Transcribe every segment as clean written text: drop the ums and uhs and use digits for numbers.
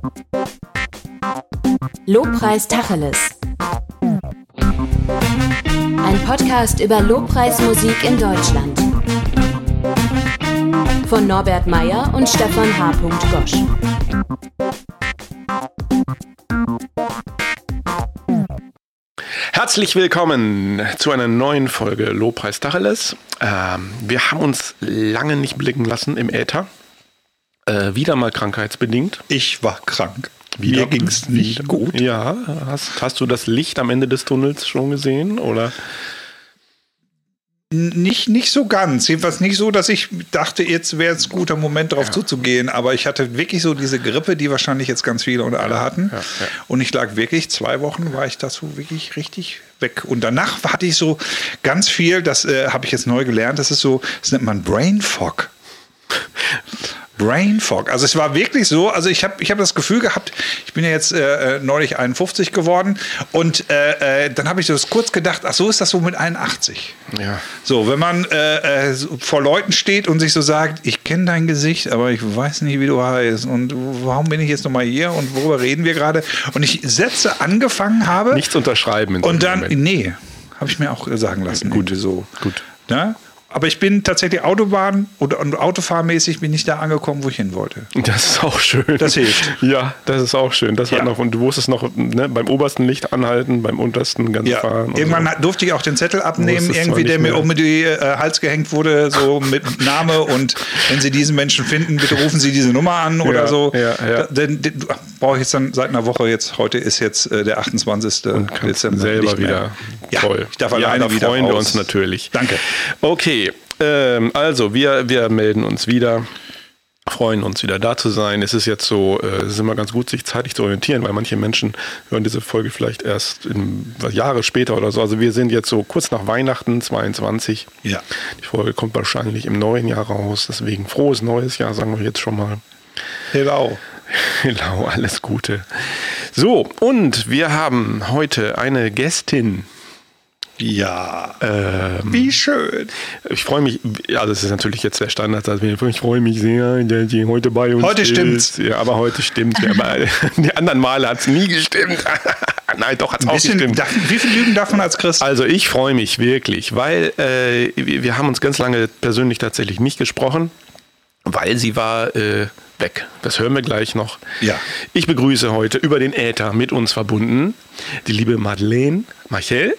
Lobpreis Tacheles. Ein Podcast über Lobpreismusik in Deutschland. Von Norbert Meyer und Stefan H. Gosch. Herzlich willkommen zu einer neuen Folge Lobpreis Tacheles. Wir haben uns lange nicht blicken lassen im Äther. Wieder mal krankheitsbedingt. Ich war krank. Mir ging es nicht gut. Ja, hast du das Licht am Ende des Tunnels schon gesehen, oder? Nicht so ganz. Jedenfalls nicht so, dass ich dachte, jetzt wäre es ein guter Moment, darauf zuzugehen. Aber ich hatte wirklich so diese Grippe, die wahrscheinlich jetzt ganz viele und alle hatten. Ja. Und ich lag wirklich 2 Wochen, war ich dazu wirklich richtig weg. Und danach hatte ich so ganz viel, das habe ich jetzt neu gelernt, das nennt man Brain Fog. Brain Fog. Also es war wirklich so, also ich hab das Gefühl gehabt, ich bin ja jetzt neulich 51 geworden und dann habe ich das kurz gedacht, ach so ist das so mit 81. Ja. So, wenn man vor Leuten steht und sich so sagt, ich kenne dein Gesicht, aber ich weiß nicht, wie du heißt und warum bin ich jetzt nochmal hier und worüber reden wir gerade? Und ich Sätze angefangen habe. Nichts unterschreiben. In und dann, nee, habe ich mir auch sagen lassen. Gut. So. Gut. Ja? Aber ich bin tatsächlich Autobahn- und autofahrmäßig bin ich da angekommen, wo ich hin wollte. Das ist auch schön. Das hilft. Ja, das ist auch schön. Das hat noch, und du wusstest noch beim obersten Licht anhalten, beim untersten ganz fahren. Irgendwann durfte ich auch den Zettel abnehmen, irgendwie, der mir um die Hals gehängt wurde, so mit Name und wenn Sie diesen Menschen finden, bitte rufen Sie diese Nummer an oder so. Ja. Den brauche ich jetzt dann seit einer Woche jetzt. Heute ist jetzt der 28. Und Dezember. Selber wieder. Toll. Ich darf alleine wieder freuen wir raus. uns natürlich. Danke. Okay. Also, wir melden uns wieder, freuen uns wieder da zu sein. Es ist jetzt so, es ist immer ganz gut, sich zeitlich zu orientieren, weil manche Menschen hören diese Folge vielleicht erst Jahre später oder so. Also wir sind jetzt so kurz nach Weihnachten 22. Ja. Die Folge kommt wahrscheinlich im neuen Jahr raus. Deswegen frohes neues Jahr, sagen wir jetzt schon mal. Hello. Hello, alles Gute. So, und wir haben heute eine Gästin. Ja, wie schön. Ich freue mich, also es ist natürlich jetzt der Standard, ich freue mich sehr, dass die heute bei uns heute ist. Stimmt's. Ja, aber heute stimmt's. Aber die anderen Male hat es nie gestimmt. Nein, doch, hat es auch gestimmt. Wie viel Lügen darf man als Christ? Also ich freue mich wirklich, weil wir haben uns ganz lange persönlich tatsächlich nicht gesprochen, weil sie war weg. Das hören wir gleich noch. Ja. Ich begrüße heute über den Äther mit uns verbunden die liebe Madeleine Machel.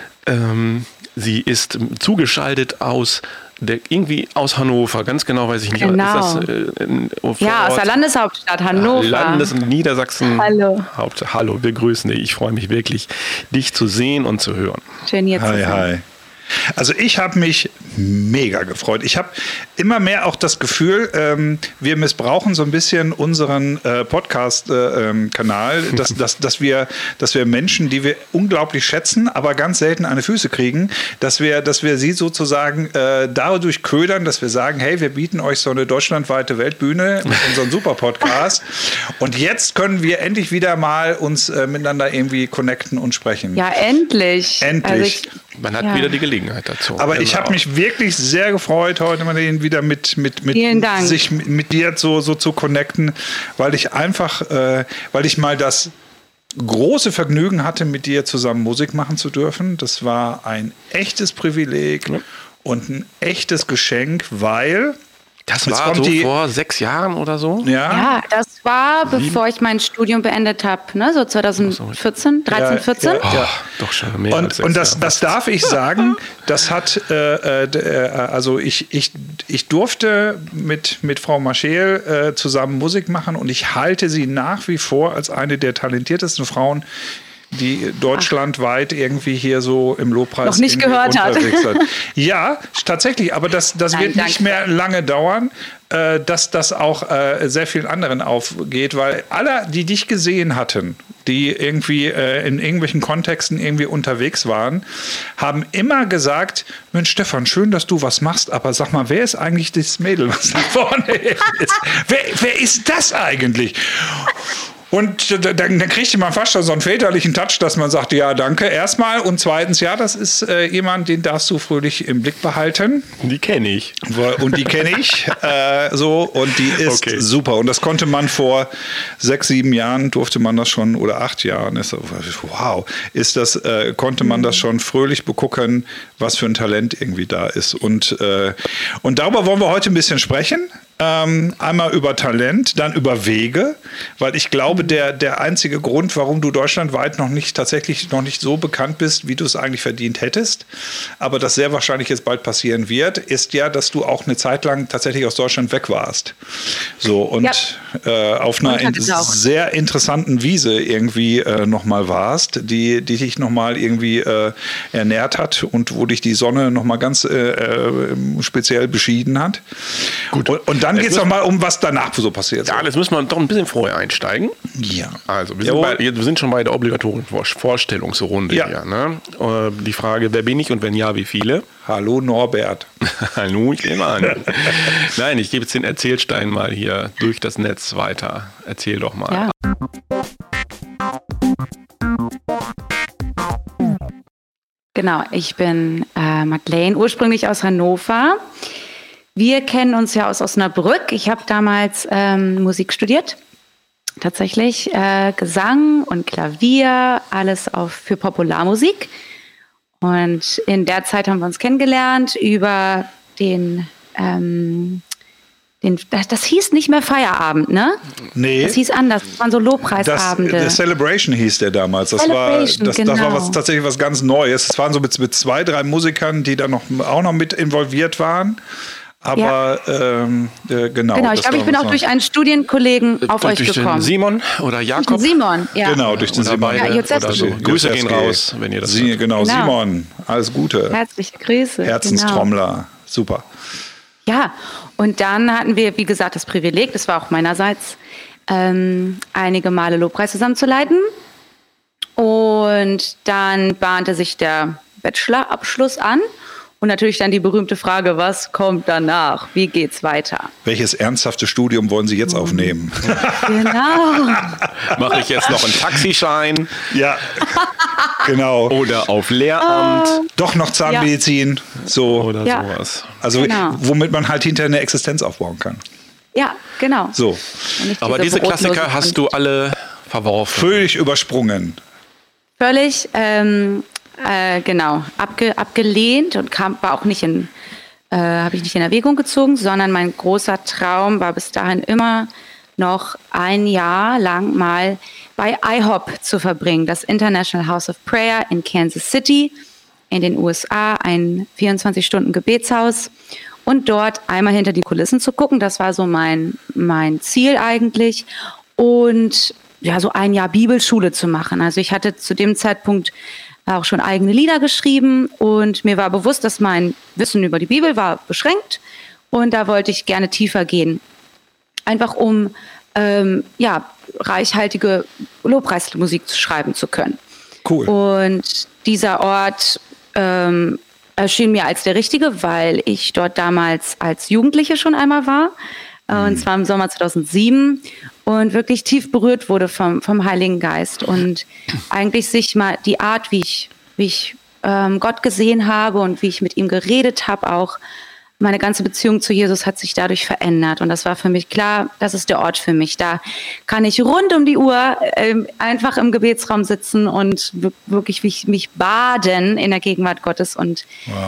Sie ist zugeschaltet aus Hannover, ganz genau weiß ich nicht. Genau. Ist das, aus der Landeshauptstadt Hannover. Niedersachsen. Hallo. Hallo, wir grüßen dich. Ich freue mich wirklich, dich zu sehen und zu hören. Schön hier zu sein. Hi. Also ich habe mich mega gefreut. Ich habe immer mehr auch das Gefühl, wir missbrauchen so ein bisschen unseren Podcast-Kanal, dass wir Menschen, die wir unglaublich schätzen, aber ganz selten an die Füße kriegen, dass wir sie sozusagen dadurch ködern, dass wir sagen, hey, wir bieten euch so eine deutschlandweite Weltbühne mit unserem Super-Podcast und jetzt können wir endlich wieder mal uns miteinander irgendwie connecten und sprechen. Ja, endlich. Endlich. Also Man hat wieder die Gelegenheit dazu. Aber ich habe mich wirklich sehr gefreut, heute mal wieder mit sich mit dir so zu connecten, weil ich einfach, weil ich mal das große Vergnügen hatte, mit dir zusammen Musik machen zu dürfen. Das war ein echtes Privileg und ein echtes Geschenk, weil das war so vor 6 Jahren oder so? Ja, das war, bevor ich mein Studium beendet habe, ne? So 2014, 14. Ja. Doch schon mehr als 6 und das darf ich sagen, das hat, also ich durfte mit Frau Machel zusammen Musik machen und ich halte sie nach wie vor als eine der talentiertesten Frauen, die deutschlandweit irgendwie hier so im Lobpreis noch nicht gehört hat. Ja, tatsächlich, aber das wird nicht mehr lange dauern, dass das auch sehr vielen anderen aufgeht, weil alle, die dich gesehen hatten, die irgendwie in irgendwelchen Kontexten irgendwie unterwegs waren, haben immer gesagt, Mensch Stefan, schön, dass du was machst, aber sag mal, wer ist eigentlich das Mädel, was da vorne ist? Wer ist das eigentlich? Und dann kriegt man fast schon so einen väterlichen Touch, dass man sagt, ja, danke erstmal. Und zweitens, ja, das ist jemand, den darfst du fröhlich im Blick behalten. Die kenne ich. Und die kenne ich. Und die ist super. Und das konnte man vor 6, 7 Jahren, durfte man das schon, oder 8 Jahren, konnte man das schon fröhlich begucken, was für ein Talent irgendwie da ist. Und darüber wollen wir heute ein bisschen sprechen. Einmal über Talent, dann über Wege, weil ich glaube, der einzige Grund, warum du deutschlandweit noch nicht so bekannt bist, wie du es eigentlich verdient hättest, aber das sehr wahrscheinlich jetzt bald passieren wird, ist ja, dass du auch eine Zeit lang tatsächlich aus Deutschland weg warst. So, und auf einer sehr interessanten Wiese irgendwie nochmal warst, die dich nochmal irgendwie ernährt hat und wo dich die Sonne nochmal ganz speziell beschieden hat. Gut. Und dann geht es doch mal um, was danach so passiert. Ja, jetzt müssen wir doch ein bisschen vorher einsteigen. Ja. Also, wir sind schon bei der obligatorischen Vorstellungsrunde hier. Ne? Die Frage, wer bin ich und wenn ja, wie viele? Hallo Norbert. Hallo, ich nehme an. Nein, ich gebe jetzt den Erzählstein mal hier durch das Netz weiter. Erzähl doch mal. Ja. Genau, ich bin Madeleine, ursprünglich aus Hannover. Wir kennen uns ja aus Osnabrück. Ich habe damals Musik studiert, tatsächlich Gesang und Klavier, alles für Popularmusik. Und in der Zeit haben wir uns kennengelernt über das hieß nicht mehr Feierabend, ne? Nee. Das hieß anders, das waren so Lobpreisabende. The Celebration hieß der damals. Das war tatsächlich was ganz Neues. Es waren so mit 2, 3 Musikern, die da auch noch mit involviert waren. Aber genau. Ich glaube, ich bin auch durch einen Studienkollegen auf euch gekommen. Durch den Simon oder Jakob? Durch den Simon, ja. Genau, durch den Simon. Grüße gehen raus, wenn ihr das hört. Genau, Simon, alles Gute. Herzliche Grüße. Herzenstrommler, super. Ja, und dann hatten wir, wie gesagt, das Privileg, das war auch meinerseits, einige Male Lobpreis zusammenzuleiten. Und dann bahnte sich der Bachelorabschluss an. Und natürlich dann die berühmte Frage, was kommt danach? Wie geht's weiter? Welches ernsthafte Studium wollen Sie jetzt aufnehmen? Genau. Mache ich jetzt noch einen Taxischein? Ja, genau. Oder auf Lehramt? Doch noch Zahnmedizin. So. Oder sowas. Also womit man halt hinterher eine Existenz aufbauen kann. Ja, genau. So. Aber diese Klassiker hast du alle verworfen. Völlig übersprungen. Völlig, genau, abgelehnt und war auch nicht habe ich nicht in Erwägung gezogen, sondern mein großer Traum war bis dahin immer noch ein Jahr lang mal bei IHOP zu verbringen, das International House of Prayer in Kansas City in den USA, ein 24-Stunden-Gebetshaus und dort einmal hinter die Kulissen zu gucken. Das war so mein Ziel eigentlich und ja, so ein Jahr Bibelschule zu machen. Also ich hatte zu dem Zeitpunkt auch schon eigene Lieder geschrieben und mir war bewusst, dass mein Wissen über die Bibel war beschränkt und da wollte ich gerne tiefer gehen. Einfach um reichhaltige Lobpreismusik schreiben zu können. Cool. Und dieser Ort erschien mir als der richtige, weil ich dort damals als Jugendliche schon einmal war. Und zwar im Sommer 2007 und wirklich tief berührt wurde vom Heiligen Geist und eigentlich sich mal die Art, wie ich Gott gesehen habe und wie ich mit ihm geredet habe, auch meine ganze Beziehung zu Jesus hat sich dadurch verändert und das war für mich klar, das ist der Ort für mich. Da kann ich rund um die Uhr einfach im Gebetsraum sitzen und wirklich mich baden in der Gegenwart Gottes und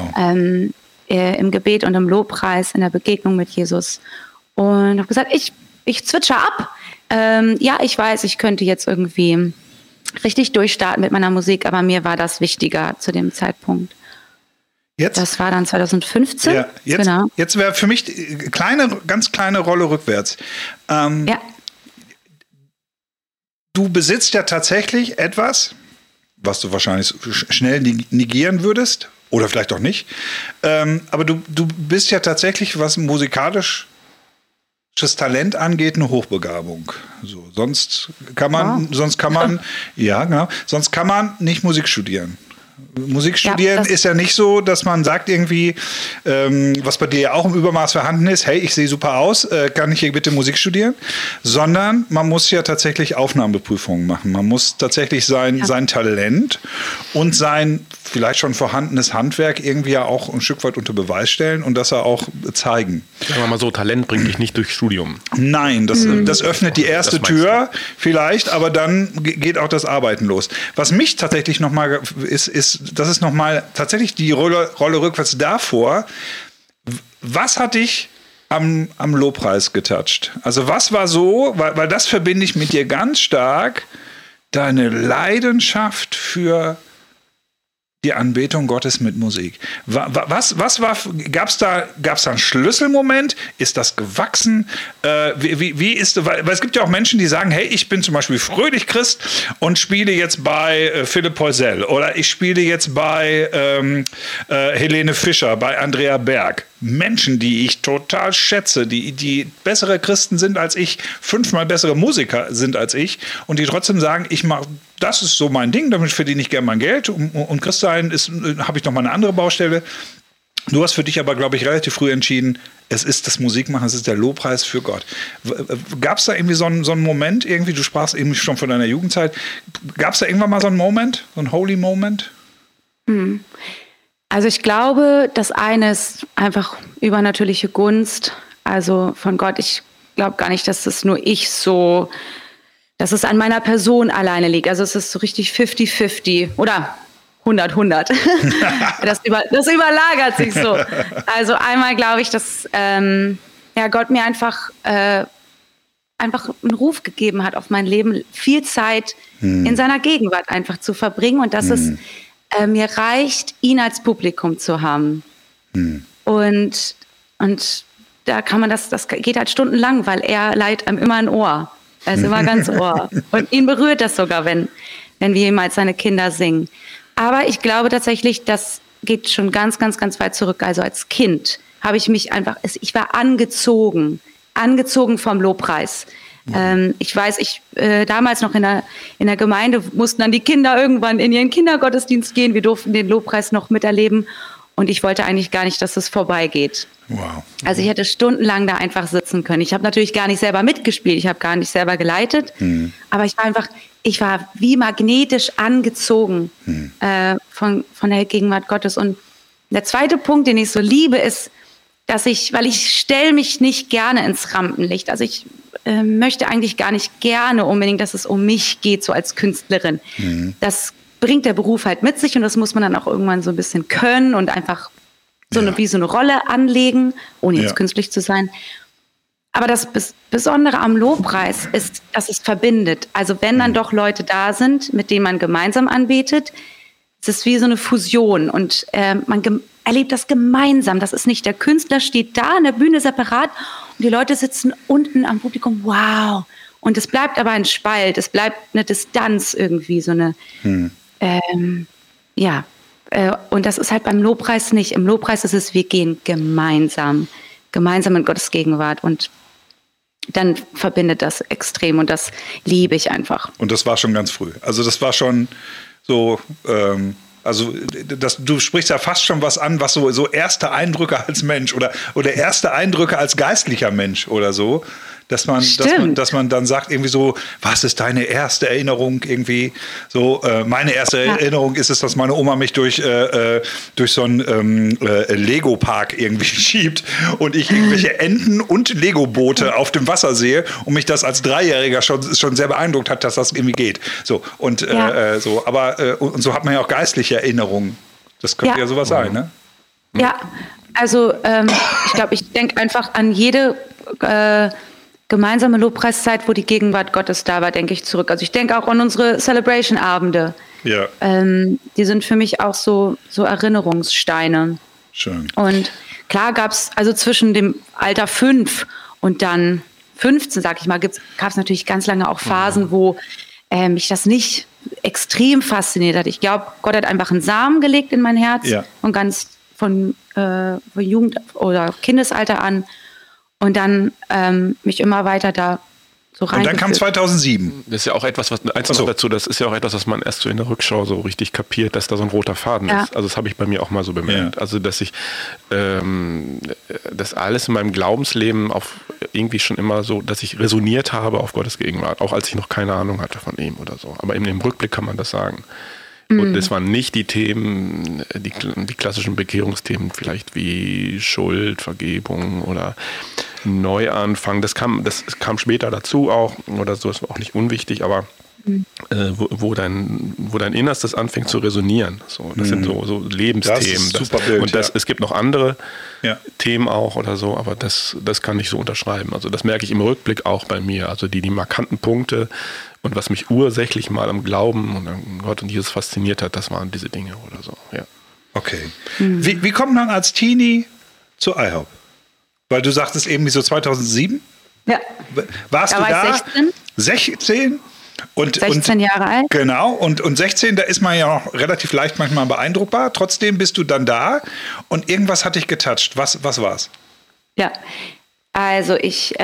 im Gebet und im Lobpreis, in der Begegnung mit Jesus. Und habe gesagt, ich zwitscher ab. Ich weiß, ich könnte jetzt irgendwie richtig durchstarten mit meiner Musik, aber mir war das wichtiger zu dem Zeitpunkt. Das war dann 2015. Ja, jetzt wäre für mich ganz kleine Rolle rückwärts. Du besitzt ja tatsächlich etwas, was du wahrscheinlich schnell negieren würdest, oder vielleicht auch nicht. Aber du bist ja tatsächlich, was musikalisch das Talent angeht, eine Hochbegabung. So, sonst kann man nicht Musik studieren. Musik studieren ist ja nicht so, dass man sagt irgendwie, was bei dir ja auch im Übermaß vorhanden ist, hey, ich sehe super aus, kann ich hier bitte Musik studieren? Sondern man muss ja tatsächlich Aufnahmeprüfungen machen. Man muss tatsächlich sein Talent und sein vielleicht schon vorhandenes Handwerk irgendwie ja auch ein Stück weit unter Beweis stellen und das auch zeigen. Sagen wir mal so, Talent bringt dich nicht durchs Studium. Nein, das öffnet die erste Tür vielleicht, aber dann geht auch das Arbeiten los. Was mich tatsächlich nochmal das ist nochmal tatsächlich die Rolle rückwärts davor. Was hat dich am Lobpreis getoucht? Also was war so, weil das verbinde ich mit dir ganz stark, deine Leidenschaft für die Anbetung Gottes mit Musik. Gab's da einen Schlüsselmoment? Ist das gewachsen? Wie ist, weil es gibt ja auch Menschen, die sagen, hey, ich bin zum Beispiel fröhlich Christ und spiele jetzt bei Philipp Poisel oder ich spiele jetzt bei Helene Fischer, bei Andrea Berg. Menschen, die ich total schätze, die bessere Christen sind als ich, 5-mal bessere Musiker sind als ich und die trotzdem sagen, das ist so mein Ding, damit verdiene ich gerne mein Geld und Christsein habe ich noch mal eine andere Baustelle. Du hast für dich aber, glaube ich, relativ früh entschieden, es ist das Musikmachen, es ist der Lobpreis für Gott. Gab es da irgendwie so einen Moment, irgendwie, du sprachst eben schon von deiner Jugendzeit, gab es da irgendwann mal so einen Moment, so einen Holy Moment? Also ich glaube, das eine ist einfach übernatürliche Gunst, also von Gott. Ich glaube gar nicht, dass das nur dass es an meiner Person alleine liegt. Also es ist so richtig 50-50 oder 100-100. Das überlagert sich so. Also einmal glaube ich, dass Gott mir einfach einen Ruf gegeben hat auf mein Leben, viel Zeit in seiner Gegenwart einfach zu verbringen und dass es mir reicht, ihn als Publikum zu haben. Und da kann man das geht halt stundenlang, weil er leiht einem immer ein Ohr. Er ist immer ganz Ohr. Und ihn berührt das sogar, wenn wir jemals seine Kinder singen. Aber ich glaube tatsächlich, das geht schon ganz, ganz, ganz weit zurück. Also als Kind habe ich mich ich war angezogen vom Lobpreis. Ich weiß, damals noch in der Gemeinde mussten dann die Kinder irgendwann in ihren Kindergottesdienst gehen. Wir durften den Lobpreis noch miterleben. Und ich wollte eigentlich gar nicht, dass es vorbeigeht. Wow. Also ich hätte stundenlang da einfach sitzen können. Ich habe natürlich gar nicht selber mitgespielt, ich habe gar nicht selber geleitet. Aber ich war wie magnetisch angezogen von der Gegenwart Gottes. Und der zweite Punkt, den ich so liebe, ist, weil ich stelle mich nicht gerne ins Rampenlicht. Also ich möchte eigentlich gar nicht gerne unbedingt, dass es um mich geht, so als Künstlerin. Das bringt der Beruf halt mit sich und das muss man dann auch irgendwann so ein bisschen können und einfach wie so eine Rolle anlegen, ohne jetzt künstlich zu sein. Aber das Besondere am Lobpreis ist, dass es verbindet. Also wenn dann doch Leute da sind, mit denen man gemeinsam anbetet, es ist wie so eine Fusion und man erlebt das gemeinsam. Das ist nicht, der Künstler steht da an der Bühne separat und die Leute sitzen unten am Publikum, wow. Und es bleibt aber ein Spalt, es bleibt eine Distanz irgendwie, so eine und das ist halt beim Lobpreis nicht. Im Lobpreis ist es, wir gehen gemeinsam in Gottes Gegenwart und dann verbindet das extrem und das liebe ich einfach. Und das war schon ganz früh. Also das war schon so, du sprichst ja fast schon was an, was so erste Eindrücke als Mensch oder erste Eindrücke als geistlicher Mensch oder so. Dass man dann sagt irgendwie so, was ist deine erste Erinnerung irgendwie? So, meine erste Erinnerung ist es, dass meine Oma mich durch so einen Lego-Park irgendwie schiebt und ich irgendwelche Enten und Lego-Boote auf dem Wasser sehe und mich das als Dreijähriger schon sehr beeindruckt hat, dass das irgendwie geht. So, und so, aber und so hat man ja auch geistliche Erinnerungen. Das könnte ja sowas sein, ne? Ja, also ich glaube, ich denke einfach an jede gemeinsame Lobpreiszeit, wo die Gegenwart Gottes da war, denke ich zurück. Also ich denke auch an unsere Celebration-Abende. Ja. Die sind für mich auch so Erinnerungssteine. Schön. Und klar gab es, also zwischen dem Alter 5 und dann 15, sag ich mal, gab es natürlich ganz lange auch Phasen, wo mich das nicht extrem fasziniert hat. Ich glaube, Gott hat einfach einen Samen gelegt in mein Herz und ganz von Jugend- oder Kindesalter an. Und dann mich immer weiter da so rein. Und dann kam 2007. Das ist ja auch etwas, das ist ja auch etwas, was man erst so in der Rückschau so richtig kapiert, dass da so ein roter Faden ist. Also das habe ich bei mir auch mal so bemerkt. Also dass ich das alles in meinem Glaubensleben auf irgendwie schon immer so, dass ich resoniert habe auf Gottes Gegenwart, auch als ich noch keine Ahnung hatte von ihm oder so. Aber im Rückblick kann man das sagen. Und das waren nicht die Themen, die klassischen Bekehrungsthemen, vielleicht wie Schuld, Vergebung oder Neuanfang. Das kam später dazu auch, oder so, das war auch nicht unwichtig, aber wo dein Innerstes anfängt zu resonieren. So, das sind so Lebensthemen. Das ist super Bild, und es gibt noch andere Themen auch oder so, aber das kann ich so unterschreiben. Also das merke ich im Rückblick auch bei mir. Also die markanten Punkte und was mich ursächlich mal am Glauben und an Gott und Jesus fasziniert hat, das waren diese Dinge oder so. Ja. Okay. Wie kommt man als Teenie zu IHOP? Weil du sagtest eben so 2007? Ja. Warst du da? 16? 16 Jahre alt. Genau, und 16, da ist man ja noch relativ leicht manchmal beeindruckbar. Trotzdem bist du dann da und irgendwas hat dich getoucht. Was war's? Ja, also ich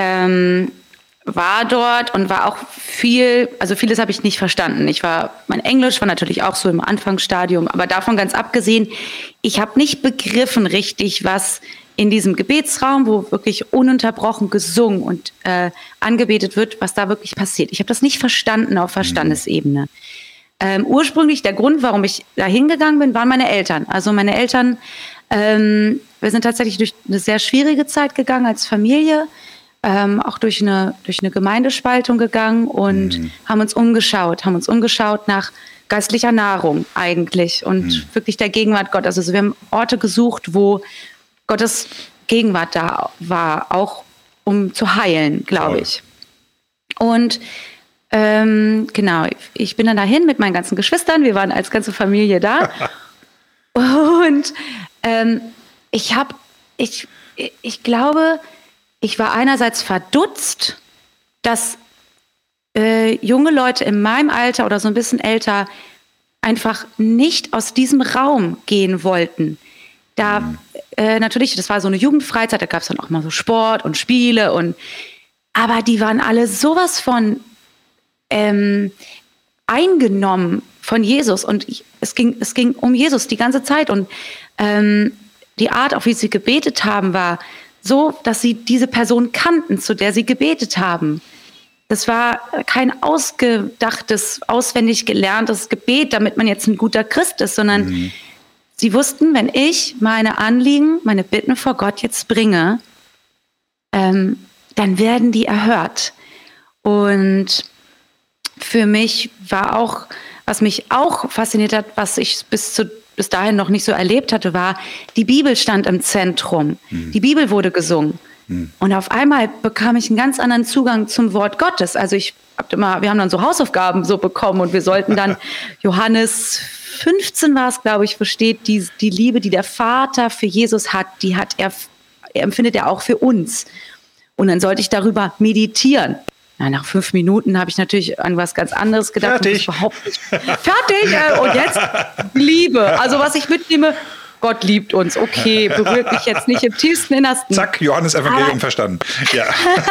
war dort und war auch vieles habe ich nicht verstanden. Mein Englisch war natürlich auch so im Anfangsstadium, aber davon ganz abgesehen, ich habe nicht begriffen richtig, was in diesem Gebetsraum, wo wirklich ununterbrochen gesungen und angebetet wird, was da wirklich passiert. Ich habe das nicht verstanden auf Verstandesebene. Ursprünglich der Grund, warum ich da hingegangen bin, waren meine Eltern. Also meine Eltern, wir sind tatsächlich durch eine sehr schwierige Zeit gegangen als Familie, auch durch eine Gemeindespaltung gegangen und haben uns umgeschaut nach geistlicher Nahrung eigentlich und wirklich der Gegenwart Gottes. Also wir haben Orte gesucht, wo Gottes Gegenwart da war, auch um zu heilen, glaube ich. Und genau, ich bin dann dahin mit meinen ganzen Geschwistern, wir waren als ganze Familie da. Und ich glaube, ich war einerseits verdutzt, dass junge Leute in meinem Alter oder so ein bisschen älter einfach nicht aus diesem Raum gehen wollten. Da natürlich, das war so eine Jugendfreizeit, da gab es dann auch mal so Sport und Spiele aber die waren alle sowas von eingenommen von Jesus und es ging um Jesus die ganze Zeit und die Art, auf wie sie gebetet haben, war so, dass sie diese Person kannten, zu der sie gebetet haben. Das war kein ausgedachtes, auswendig gelerntes Gebet, damit man jetzt ein guter Christ ist, sondern sie wussten, wenn ich meine Anliegen, meine Bitten vor Gott jetzt bringe, dann werden die erhört. Und für mich war auch, was mich auch fasziniert hat, was ich bis dahin noch nicht so erlebt hatte, war, die Bibel stand im Zentrum. Die Bibel wurde gesungen. Und auf einmal bekam ich einen ganz anderen Zugang zum Wort Gottes. Also wir haben dann so Hausaufgaben so bekommen und wir sollten dann Johannes 15 war es, glaube ich, wo steht, die Liebe, die der Vater für Jesus hat, er empfindet er auch für uns. Und dann sollte ich darüber meditieren. Na, nach 5 Minuten habe ich natürlich an was ganz anderes gedacht. Fertig. Und jetzt Liebe. Also was ich mitnehme, Gott liebt uns. Okay, berührt mich jetzt nicht im tiefsten Innersten. Zack, Johannes Evangelium verstanden. Ja.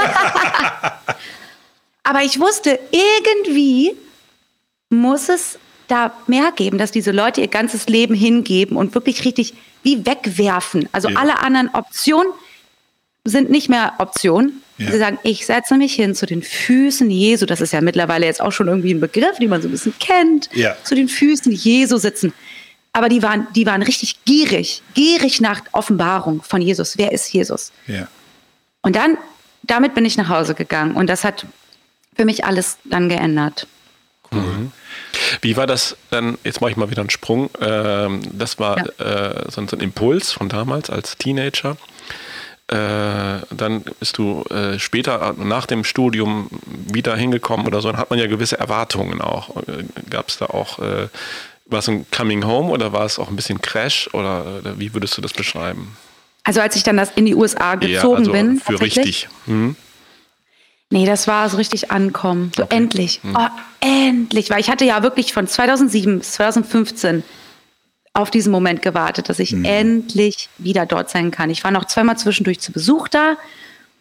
Aber ich wusste, irgendwie muss es da mehr geben, dass diese Leute ihr ganzes Leben hingeben und wirklich richtig wie wegwerfen. Also alle anderen Optionen sind nicht mehr Optionen. Ja. Sie sagen, ich setze mich hin zu den Füßen Jesu. Das ist ja mittlerweile jetzt auch schon irgendwie ein Begriff, den man so ein bisschen kennt. Ja. Zu den Füßen Jesu sitzen. Aber die waren richtig gierig nach Offenbarung von Jesus. Wer ist Jesus? Ja. Und damit bin ich nach Hause gegangen. Und das hat für mich alles dann geändert. Cool. Wie war das dann, jetzt mache ich mal wieder einen Sprung, das war so ein Impuls von damals als Teenager. Dann bist du später nach dem Studium wieder hingekommen oder so, dann hat man ja gewisse Erwartungen auch. Gab es da auch, war es ein Coming Home oder war es auch ein bisschen Crash oder wie würdest du das beschreiben? Also als ich dann in die USA gezogen bin. Für richtig. Nee, das war so richtig ankommen. So endlich. Oh, endlich. Weil ich hatte ja wirklich von 2007 bis 2015 auf diesen Moment gewartet, dass ich endlich wieder dort sein kann. Ich war noch 2-mal zwischendurch zu Besuch da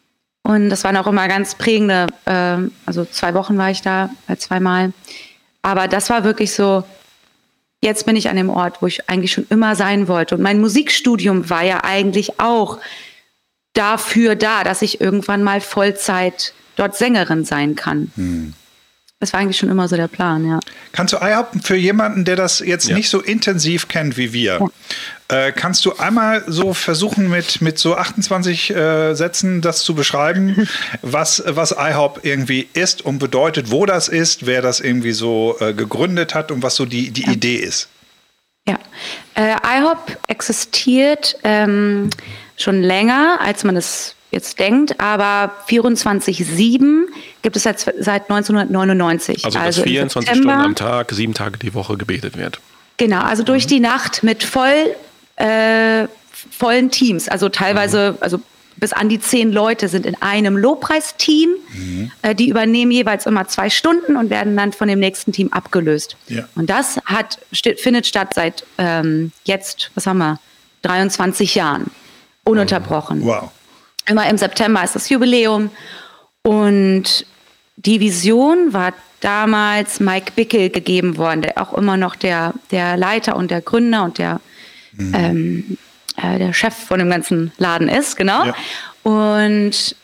Und das waren auch immer ganz prägende, also 2 Wochen war ich da, 2-mal. Aber das war wirklich so, jetzt bin ich an dem Ort, wo ich eigentlich schon immer sein wollte. Und mein Musikstudium war ja eigentlich auch dafür da, dass ich irgendwann mal Vollzeit dort Sängerin sein kann. Das war eigentlich schon immer so der Plan, ja. Kannst du IHOP für jemanden, der das jetzt nicht so intensiv kennt wie wir, kannst du einmal so versuchen, mit so 28 Sätzen das zu beschreiben, was IHOP irgendwie ist und bedeutet, wo das ist, wer das irgendwie so gegründet hat und was so die Idee ist? Ja, IHOP existiert schon länger, als man es jetzt denkt, aber 24/7 gibt es seit 1999. Also dass 24 Stunden am Tag, 7 Tage die Woche gebetet wird. Genau, also durch die Nacht mit vollen Teams, also teilweise, also bis an die 10 Leute sind in einem Lobpreisteam. Die übernehmen jeweils immer 2 Stunden und werden dann von dem nächsten Team abgelöst. Ja. Und das findet statt seit jetzt, 23 Jahren, ununterbrochen. Wow. Immer im September ist das Jubiläum. Und die Vision war damals Mike Bickle gegeben worden, der auch immer noch der Leiter und der Gründer und der Chef von dem ganzen Laden ist, genau. Ja. Und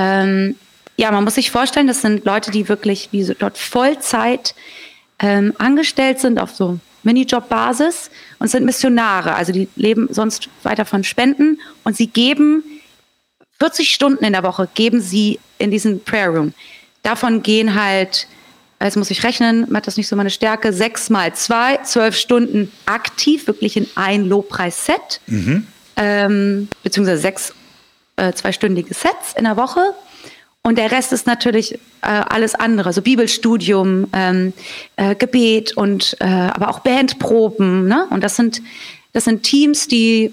man muss sich vorstellen, das sind Leute, die wirklich wie so dort Vollzeit angestellt sind auf so Minijob-Basis und sind Missionare. Also die leben sonst weiter von Spenden und sie geben 40 Stunden in der Woche geben sie in diesen Prayer Room. Davon gehen halt, jetzt muss ich rechnen, macht das nicht so meine Stärke, 6 mal 2, 12 Stunden aktiv, wirklich in ein Lobpreis-Set, beziehungsweise 6 zweistündige Sets in der Woche. Und der Rest ist natürlich alles andere, also Bibelstudium, Gebet und aber auch Bandproben. Ne? Und das sind Teams, die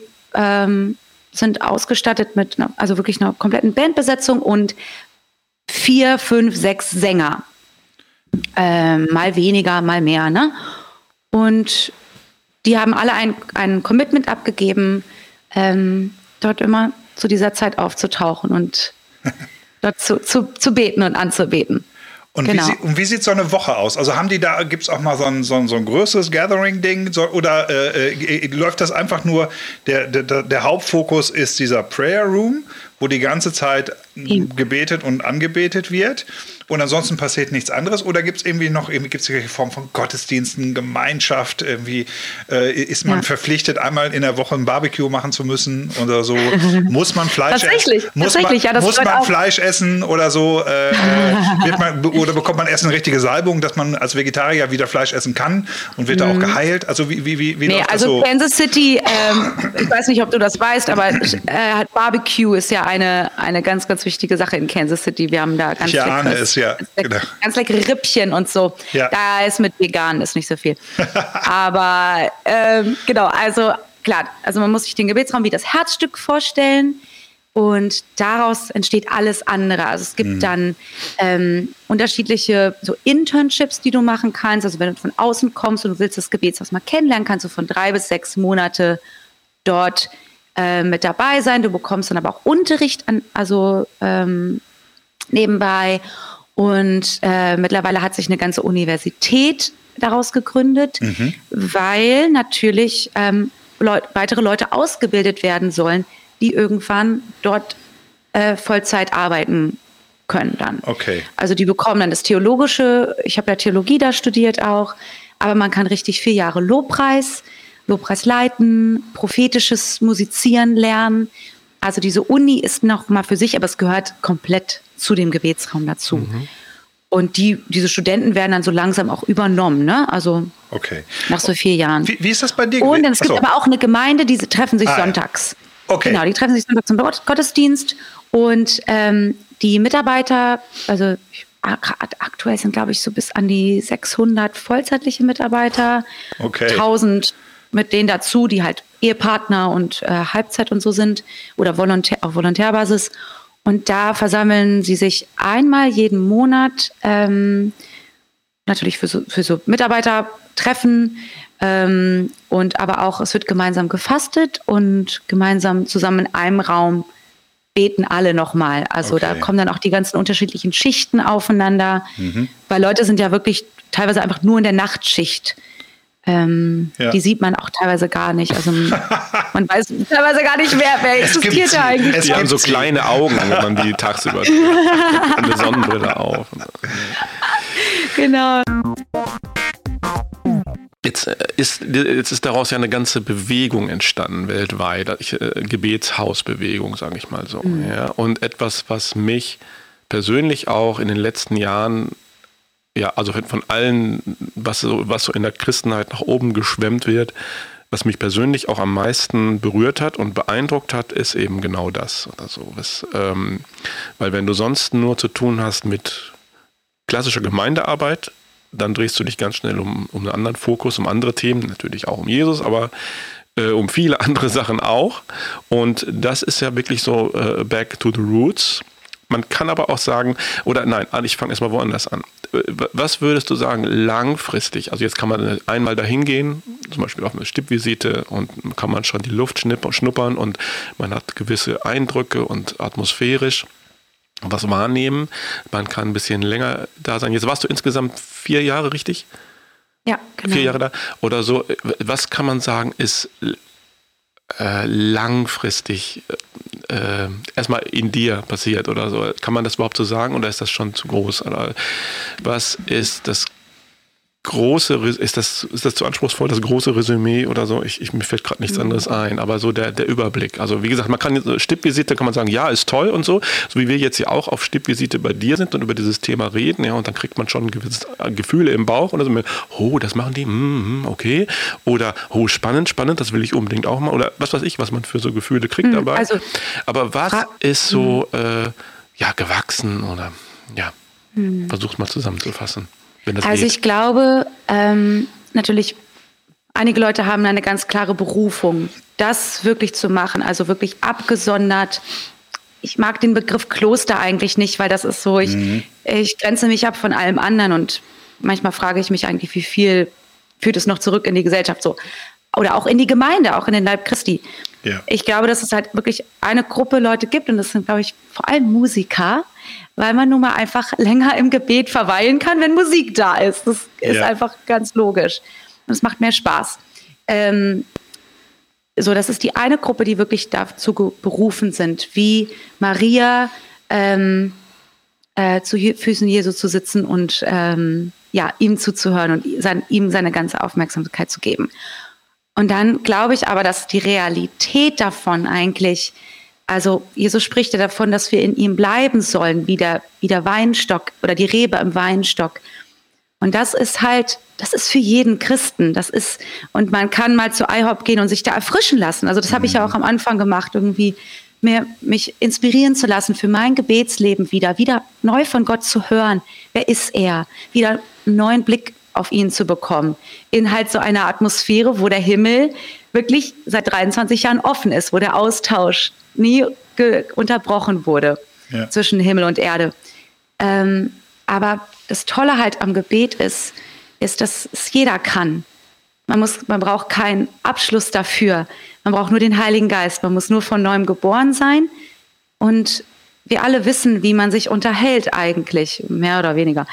sind ausgestattet mit also wirklich einer kompletten Bandbesetzung und 4, 5, 6 Sänger. Mal weniger, mal mehr. Ne? Und die haben alle ein Commitment abgegeben, dort immer zu dieser Zeit aufzutauchen und dort zu beten und anzubeten. Und genau. Wie sieht so eine Woche aus? Also gibt es auch mal so ein größeres Gathering-Ding oder läuft das einfach nur, der Hauptfokus ist dieser Prayer Room, wo die ganze Zeit gebetet und angebetet wird und ansonsten passiert nichts anderes? Oder gibt es gibt's irgendwelche Form von Gottesdiensten, Gemeinschaft? Irgendwie ist man verpflichtet, einmal in der Woche ein Barbecue machen zu müssen oder so? Muss man Fleisch essen? Muss man Fleisch essen oder so? Oder bekommt man erst eine richtige Salbung, dass man als Vegetarier wieder Fleisch essen kann und wird da auch geheilt? Also wie läuft das so? Kansas City, ich weiß nicht, ob du das weißt, aber Barbecue ist ja eine ganz, ganz wichtige Sache in Kansas City. Wir haben da ganz leckere Rippchen und so. Ja. Da ist mit vegan ist nicht so viel. Aber genau, also klar, also man muss sich den Gebetsraum wie das Herzstück vorstellen und daraus entsteht alles andere. Also es gibt dann unterschiedliche so Internships, die du machen kannst. Also wenn du von außen kommst und du willst das Gebetshaus mal kennenlernen, kannst du von 3 bis 6 Monate dort mit dabei sein. Du bekommst dann aber auch Unterricht nebenbei. Und mittlerweile hat sich eine ganze Universität daraus gegründet, weil natürlich weitere Leute ausgebildet werden sollen, die irgendwann dort Vollzeit arbeiten können dann. Okay. Also die bekommen dann das Theologische, ich habe ja Theologie da studiert auch, aber man kann richtig 4 Jahre Lobpreis leiten, prophetisches Musizieren lernen. Also diese Uni ist noch mal für sich, aber es gehört komplett zu dem Gebetsraum dazu. Und diese Studenten werden dann so langsam auch übernommen, ne? Also nach so 4 Jahren. Wie ist das bei dir? Und es gibt aber auch eine Gemeinde, die treffen sich sonntags. Okay. Genau, die treffen sich sonntags zum Gottesdienst. Und die Mitarbeiter, also aktuell sind, glaube ich, so bis an die 600 vollzeitliche Mitarbeiter. 1000 mit denen dazu, die halt Ehepartner und Halbzeit und so sind oder auf Volontärbasis. Und da versammeln sie sich einmal jeden Monat, natürlich für so Mitarbeitertreffen, und aber auch, es wird gemeinsam gefastet und gemeinsam zusammen in einem Raum beten alle nochmal. Also da kommen dann auch die ganzen unterschiedlichen Schichten aufeinander, weil Leute sind ja wirklich teilweise einfach nur in der Nachtschicht. Die sieht man auch teilweise gar nicht. Also man weiß teilweise gar nicht, wer existiert da eigentlich. Die haben so kleine Augen, wenn man die tagsüber eine Sonnenbrille auf. Genau. Jetzt ist daraus ja eine ganze Bewegung entstanden weltweit, Gebetshausbewegung, sage ich mal so. Ja. Und etwas, was mich persönlich auch in den letzten Jahren, also von allen, was so in der Christenheit nach oben geschwemmt wird, was mich persönlich auch am meisten berührt hat und beeindruckt hat, ist eben genau das oder so. Weil wenn du sonst nur zu tun hast mit klassischer Gemeindearbeit, dann drehst du dich ganz schnell um einen anderen Fokus, um andere Themen, natürlich auch um Jesus, aber um viele andere Sachen auch. Und das ist ja wirklich so back to the roots. Man kann aber auch sagen, ich fange erstmal woanders an. Was würdest du sagen, langfristig? Also jetzt kann man einmal dahin gehen, zum Beispiel auf eine Stippvisite, und kann man schon die Luft schnuppern und man hat gewisse Eindrücke und atmosphärisch was wahrnehmen. Man kann ein bisschen länger da sein. Jetzt warst du insgesamt 4 Jahre, richtig? Ja, genau. 4 Jahre da oder so. Was kann man sagen, ist langfristig erstmal in dir passiert oder so? Kann man das überhaupt so sagen oder ist das schon zu groß? Oder was ist das große, ist das zu anspruchsvoll, das große Resümee oder so? Mir fällt gerade nichts anderes ein, aber so der Überblick. Also wie gesagt, man kann Stippvisite, kann man sagen, ja, ist toll und so wie wir jetzt ja auch auf Stippvisite bei dir sind und über dieses Thema reden, ja, und dann kriegt man schon gewisse Gefühle im Bauch oder so, das machen die, okay, oder spannend, das will ich unbedingt auch mal, oder was weiß ich, was man für so Gefühle kriegt dabei. Also, aber was ist so, gewachsen oder, versuch's mal zusammenzufassen. Also ich glaube, natürlich, einige Leute haben eine ganz klare Berufung, das wirklich zu machen, also wirklich abgesondert. Ich mag den Begriff Kloster eigentlich nicht, weil das ist so, ich grenze mich ab von allem anderen und manchmal frage ich mich eigentlich, wie viel führt es noch zurück in die Gesellschaft so. Oder auch in die Gemeinde, auch in den Leib Christi. Ja. Ich glaube, dass es halt wirklich eine Gruppe Leute gibt und das sind, glaube ich, vor allem Musiker, weil man nun mal einfach länger im Gebet verweilen kann, wenn Musik da ist. Das ist einfach ganz logisch. Und es macht mehr Spaß. Das ist die eine Gruppe, die wirklich dazu berufen sind, wie Maria zu Füßen Jesu zu sitzen und ihm zuzuhören und ihm seine ganze Aufmerksamkeit zu geben. Und dann glaube ich aber, dass die Realität davon eigentlich, also Jesus spricht ja davon, dass wir in ihm bleiben sollen, wie der Weinstock oder die Rebe im Weinstock. Und das ist für jeden Christen. Und man kann mal zu IHOP gehen und sich da erfrischen lassen. Also das habe ich ja auch am Anfang gemacht, irgendwie mich inspirieren zu lassen für mein Gebetsleben wieder neu von Gott zu hören. Wer ist er? Wieder einen neuen Blick auf ihn zu bekommen. In halt so einer Atmosphäre, wo der Himmel wirklich seit 23 Jahren offen ist, wo der Austausch nie unterbrochen wurde zwischen Himmel und Erde. Aber das Tolle halt am Gebet ist, dass es jeder kann. Man braucht keinen Abschluss dafür. Man braucht nur den Heiligen Geist. Man muss nur von Neuem geboren sein. Und wir alle wissen, wie man sich unterhält eigentlich, mehr oder weniger.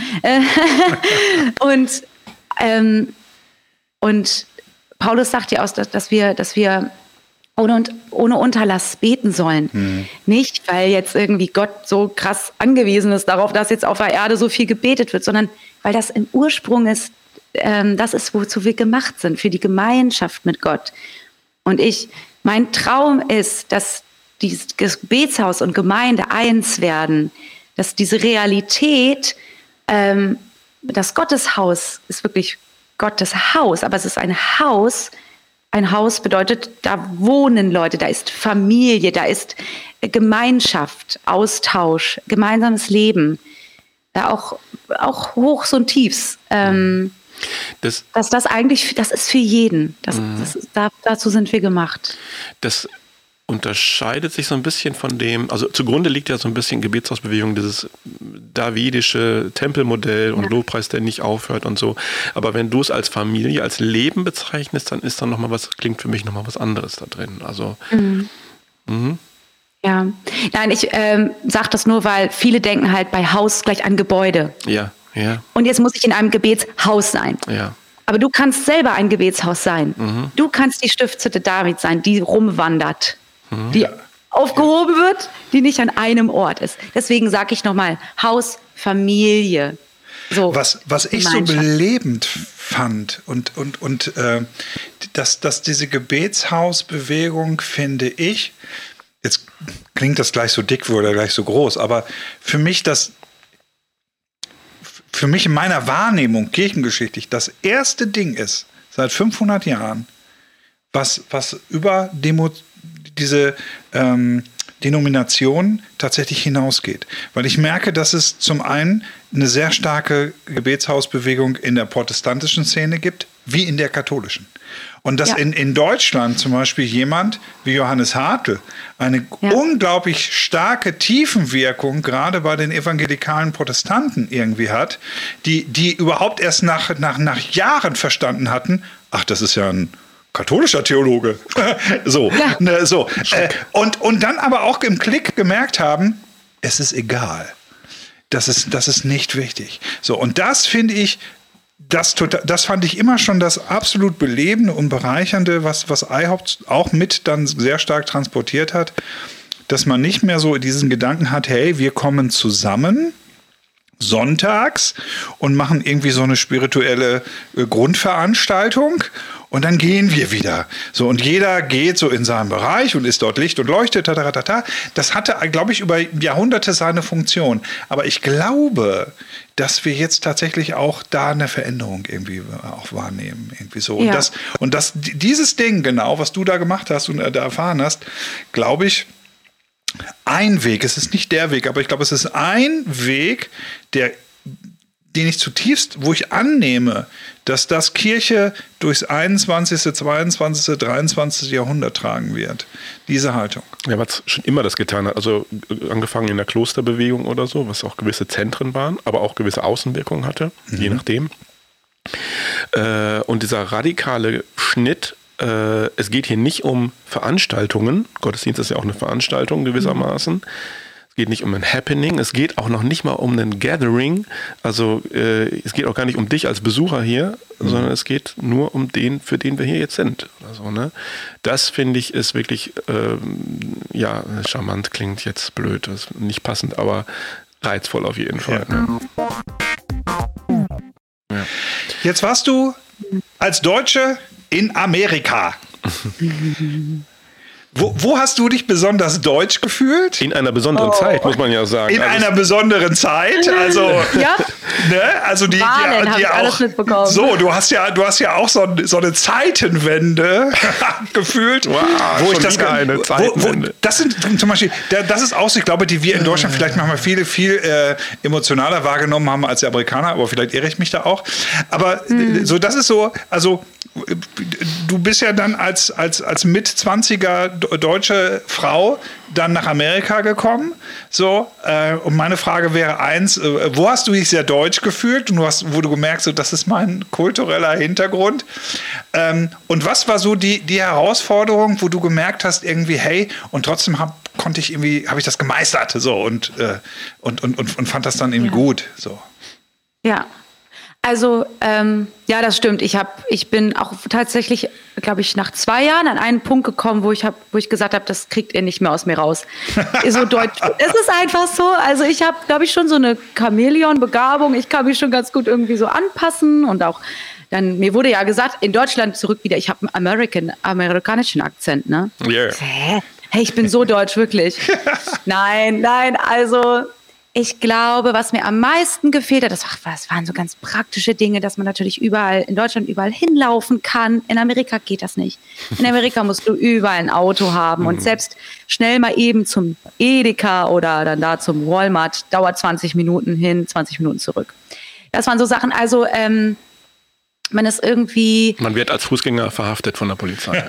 Und Paulus sagt ja auch, dass wir ohne Unterlass beten sollen. Nicht, weil jetzt irgendwie Gott so krass angewiesen ist darauf, dass jetzt auf der Erde so viel gebetet wird, sondern weil das im Ursprung ist, das ist, wozu wir gemacht sind, für die Gemeinschaft mit Gott. Und mein Traum ist, dass dieses Gebetshaus und Gemeinde eins werden, dass diese Realität, das Gotteshaus ist wirklich Gottes Haus, aber es ist ein Haus. Ein Haus bedeutet, da wohnen Leute, da ist Familie, da ist Gemeinschaft, Austausch, gemeinsames Leben, auch Hochs und Tiefs. Das ist für jeden. Dazu sind wir gemacht. Das unterscheidet sich so ein bisschen von dem, also zugrunde liegt ja so ein bisschen Gebetshausbewegung, dieses davidische Tempelmodell und Lobpreis, der nicht aufhört und so. Aber wenn du es als Familie, als Leben bezeichnest, dann ist da klingt für mich nochmal was anderes da drin. Also, Ja, nein, ich sage das nur, weil viele denken halt bei Haus gleich an Gebäude. Ja, ja. Und jetzt muss ich in einem Gebetshaus sein. Ja. Aber du kannst selber ein Gebetshaus sein. Mhm. Du kannst die Stiftshütte David sein, die rumwandert, die aufgehoben wird, die nicht an einem Ort ist. Deswegen sage ich nochmal, Haus, Familie. So, was ich so belebend fand und dass diese Gebetshausbewegung, finde ich, jetzt klingt das gleich so dick oder gleich so groß, aber für mich in meiner Wahrnehmung kirchengeschichtlich das erste Ding ist, seit 500 Jahren, was über diese Denomination tatsächlich hinausgeht. Weil ich merke, dass es zum einen eine sehr starke Gebetshausbewegung in der protestantischen Szene gibt, wie in der katholischen. Und dass in Deutschland zum Beispiel jemand wie Johannes Hartl eine unglaublich starke Tiefenwirkung gerade bei den evangelikalen Protestanten irgendwie hat, die überhaupt erst nach Jahren verstanden hatten, ach, das ist ja ein katholischer Theologe. So. Und dann aber auch im Klick gemerkt haben, es ist egal. Das ist nicht wichtig. So, und das finde ich, das fand ich immer schon das absolut Belebende und Bereichernde, was iHaupt auch mit dann sehr stark transportiert hat, dass man nicht mehr so diesen Gedanken hat, hey, wir kommen zusammen sonntags und machen irgendwie so eine spirituelle Grundveranstaltung und dann gehen wir wieder. So, und jeder geht so in seinem Bereich und ist dort Licht und leuchtet. Das hatte, glaube ich, über Jahrhunderte seine Funktion. Aber ich glaube, dass wir jetzt tatsächlich auch da eine Veränderung irgendwie auch wahrnehmen. Irgendwie so. Ja. Und dieses Ding, genau, was du da gemacht hast und da erfahren hast, glaube ich, ein Weg, es ist nicht der Weg, aber ich glaube, es ist ein Weg, den ich zutiefst, wo ich annehme, dass das Kirche durchs 21., 22., 23. Jahrhundert tragen wird. Diese Haltung. Ja, was schon immer das getan hat. Also angefangen in der Klosterbewegung oder so, was auch gewisse Zentren waren, aber auch gewisse Außenwirkungen hatte, je nachdem. Und dieser radikale Schnitt, es geht hier nicht um Veranstaltungen. Gottesdienst ist ja auch eine Veranstaltung gewissermaßen. Es geht nicht um ein Happening. Es geht auch noch nicht mal um ein Gathering. Also es geht auch gar nicht um dich als Besucher hier, sondern es geht nur um den, für den wir hier jetzt sind. Also, ne? Das finde ich ist wirklich, charmant klingt jetzt blöd, das ist nicht passend, aber reizvoll auf jeden Fall. Ja. Ne? Ja. Jetzt warst du als Deutsche in Amerika. Wo hast du dich besonders deutsch gefühlt? In einer besonderen Zeit, muss man ja sagen. In einer besonderen Zeit, also, also die auch mitbekommen. So, du hast ja auch so eine Zeitenwende gefühlt, wo ich das eine Zeitenwende. Das sind zum Beispiel, das ist auch so, ich glaube, die wir in Deutschland vielleicht manchmal viel emotionaler wahrgenommen haben als die Amerikaner, aber vielleicht irre ich mich da auch. Aber so, das ist so, also du bist ja dann als Mit-20er deutsche Frau dann nach Amerika gekommen. So, und meine Frage wäre eins, wo hast du dich sehr deutsch gefühlt und wo du gemerkt, so, das ist mein kultureller Hintergrund? Und was war so die Herausforderung, wo du gemerkt hast, irgendwie, hey, und trotzdem habe ich das gemeistert, so, und fand das dann irgendwie gut, so. Ja. Also, das stimmt. Ich bin auch tatsächlich, glaube ich, nach 2 Jahren an einen Punkt gekommen, wo ich gesagt habe, das kriegt ihr nicht mehr aus mir raus. So deutsch. Es ist einfach so. Also ich habe, glaube ich, schon so eine Chamäleon-Begabung. Ich kann mich schon ganz gut irgendwie so anpassen und auch dann, mir wurde ja gesagt, in Deutschland zurück wieder, ich habe einen amerikanischen Akzent, ne? Yeah. Hey, ich bin so deutsch, wirklich. Nein, also ich glaube, was mir am meisten gefehlt hat, das waren so ganz praktische Dinge, dass man natürlich in Deutschland überall hinlaufen kann. In Amerika geht das nicht. In Amerika musst du überall ein Auto haben und selbst schnell mal eben zum Edeka oder dann da zum Walmart dauert 20 Minuten hin, 20 Minuten zurück. Das waren so Sachen, also man ist irgendwie... Man wird als Fußgänger verhaftet von der Polizei.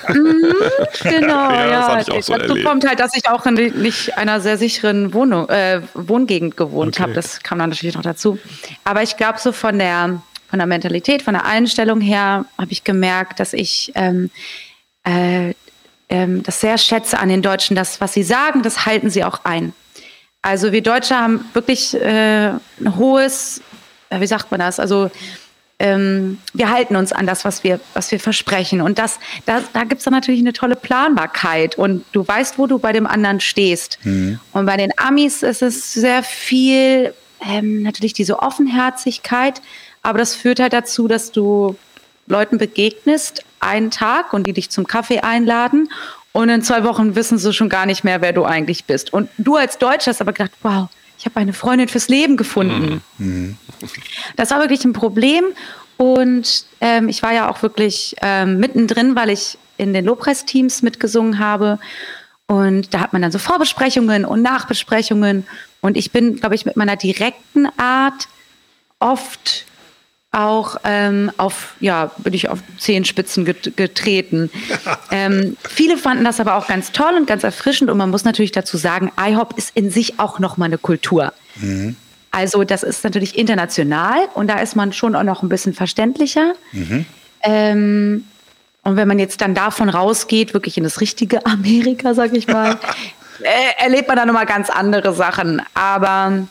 Genau, das habe ich auch so erlebt. Dazu kommt halt, dass ich auch in nicht einer sehr sicheren Wohngegend gewohnt habe. Das kam dann natürlich noch dazu. Aber ich glaube, so von der Mentalität, von der Einstellung her, habe ich gemerkt, dass ich das sehr schätze an den Deutschen, das, was sie sagen, das halten sie auch ein. Also wir Deutsche haben wirklich ein hohes, wie sagt man das, also wir halten uns an das, was wir versprechen. Und da gibt es dann natürlich eine tolle Planbarkeit. Und du weißt, wo du bei dem anderen stehst. Mhm. Und bei den Amis ist es sehr viel, natürlich diese Offenherzigkeit. Aber das führt halt dazu, dass du Leuten begegnest, einen Tag, und die dich zum Kaffee einladen. Und in 2 Wochen wissen sie schon gar nicht mehr, wer du eigentlich bist. Und du als Deutscher hast aber gedacht, wow, ich habe eine Freundin fürs Leben gefunden. Mhm. Das war wirklich ein Problem. Und ich war ja auch wirklich mittendrin, weil ich in den Lobpreisteams mitgesungen habe. Und da hat man dann so Vorbesprechungen und Nachbesprechungen. Und ich bin, glaube ich, mit meiner direkten Art oft auch bin ich auf Zehenspitzen getreten. Viele fanden das aber auch ganz toll und ganz erfrischend. Und man muss natürlich dazu sagen, IHOP ist in sich auch nochmal eine Kultur. Mhm. Also das ist natürlich international und da ist man schon auch noch ein bisschen verständlicher. Mhm. Und wenn man jetzt dann davon rausgeht, wirklich in das richtige Amerika, sag ich mal, erlebt man dann nochmal ganz andere Sachen. Aber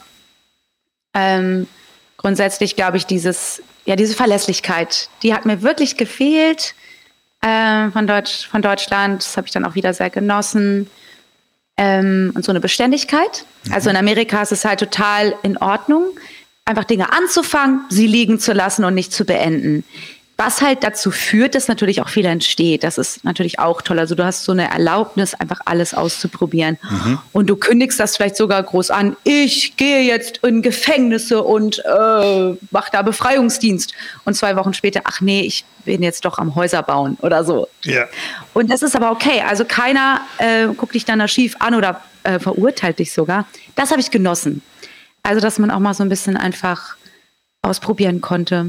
grundsätzlich glaube ich, diese Verlässlichkeit, die hat mir wirklich gefehlt von Deutschland. Das habe ich dann auch wieder sehr genossen. Und so eine Beständigkeit. Mhm. Also in Amerika ist es halt total in Ordnung, einfach Dinge anzufangen, sie liegen zu lassen und nicht zu beenden. Was halt dazu führt, dass natürlich auch viel entsteht. Das ist natürlich auch toll. Also du hast so eine Erlaubnis, einfach alles auszuprobieren. Mhm. Und du kündigst das vielleicht sogar groß an. Ich gehe jetzt in Gefängnisse und mache da Befreiungsdienst. Und 2 Wochen später, ach nee, ich bin jetzt doch am Häuser bauen oder so. Yeah. Und das ist aber okay. Also keiner guckt dich dann schief an oder verurteilt dich sogar. Das habe ich genossen. Also dass man auch mal so ein bisschen einfach ausprobieren konnte.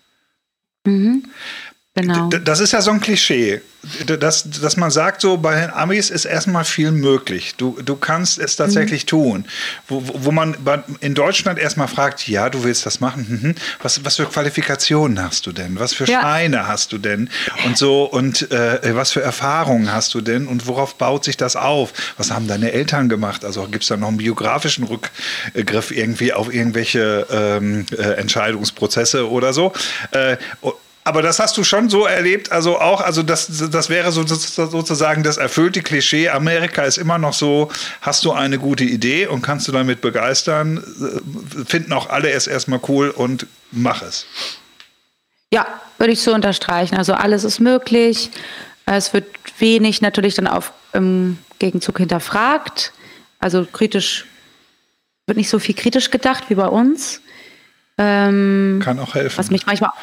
Mhm. Genau. Das ist ja so ein Klischee, dass man sagt, so bei den Amis ist erstmal viel möglich. Du kannst es tatsächlich tun. Wo man in Deutschland erstmal fragt, ja, du willst das machen. Was für Qualifikationen hast du denn? Was für Scheine hast du denn? Und so, und was für Erfahrungen hast du denn? Und worauf baut sich das auf? Was haben deine Eltern gemacht? Also gibt es da noch einen biografischen Rückgriff irgendwie auf irgendwelche Entscheidungsprozesse oder so? Aber das hast du schon so erlebt, das wäre sozusagen das erfüllte Klischee. Amerika ist immer noch so, hast du eine gute Idee und kannst du damit begeistern, finden auch alle es erstmal cool und mach es. Ja, würde ich so unterstreichen. Also alles ist möglich. Es wird wenig natürlich dann im Gegenzug hinterfragt. Also wird nicht so viel kritisch gedacht wie bei uns. Kann auch helfen. Was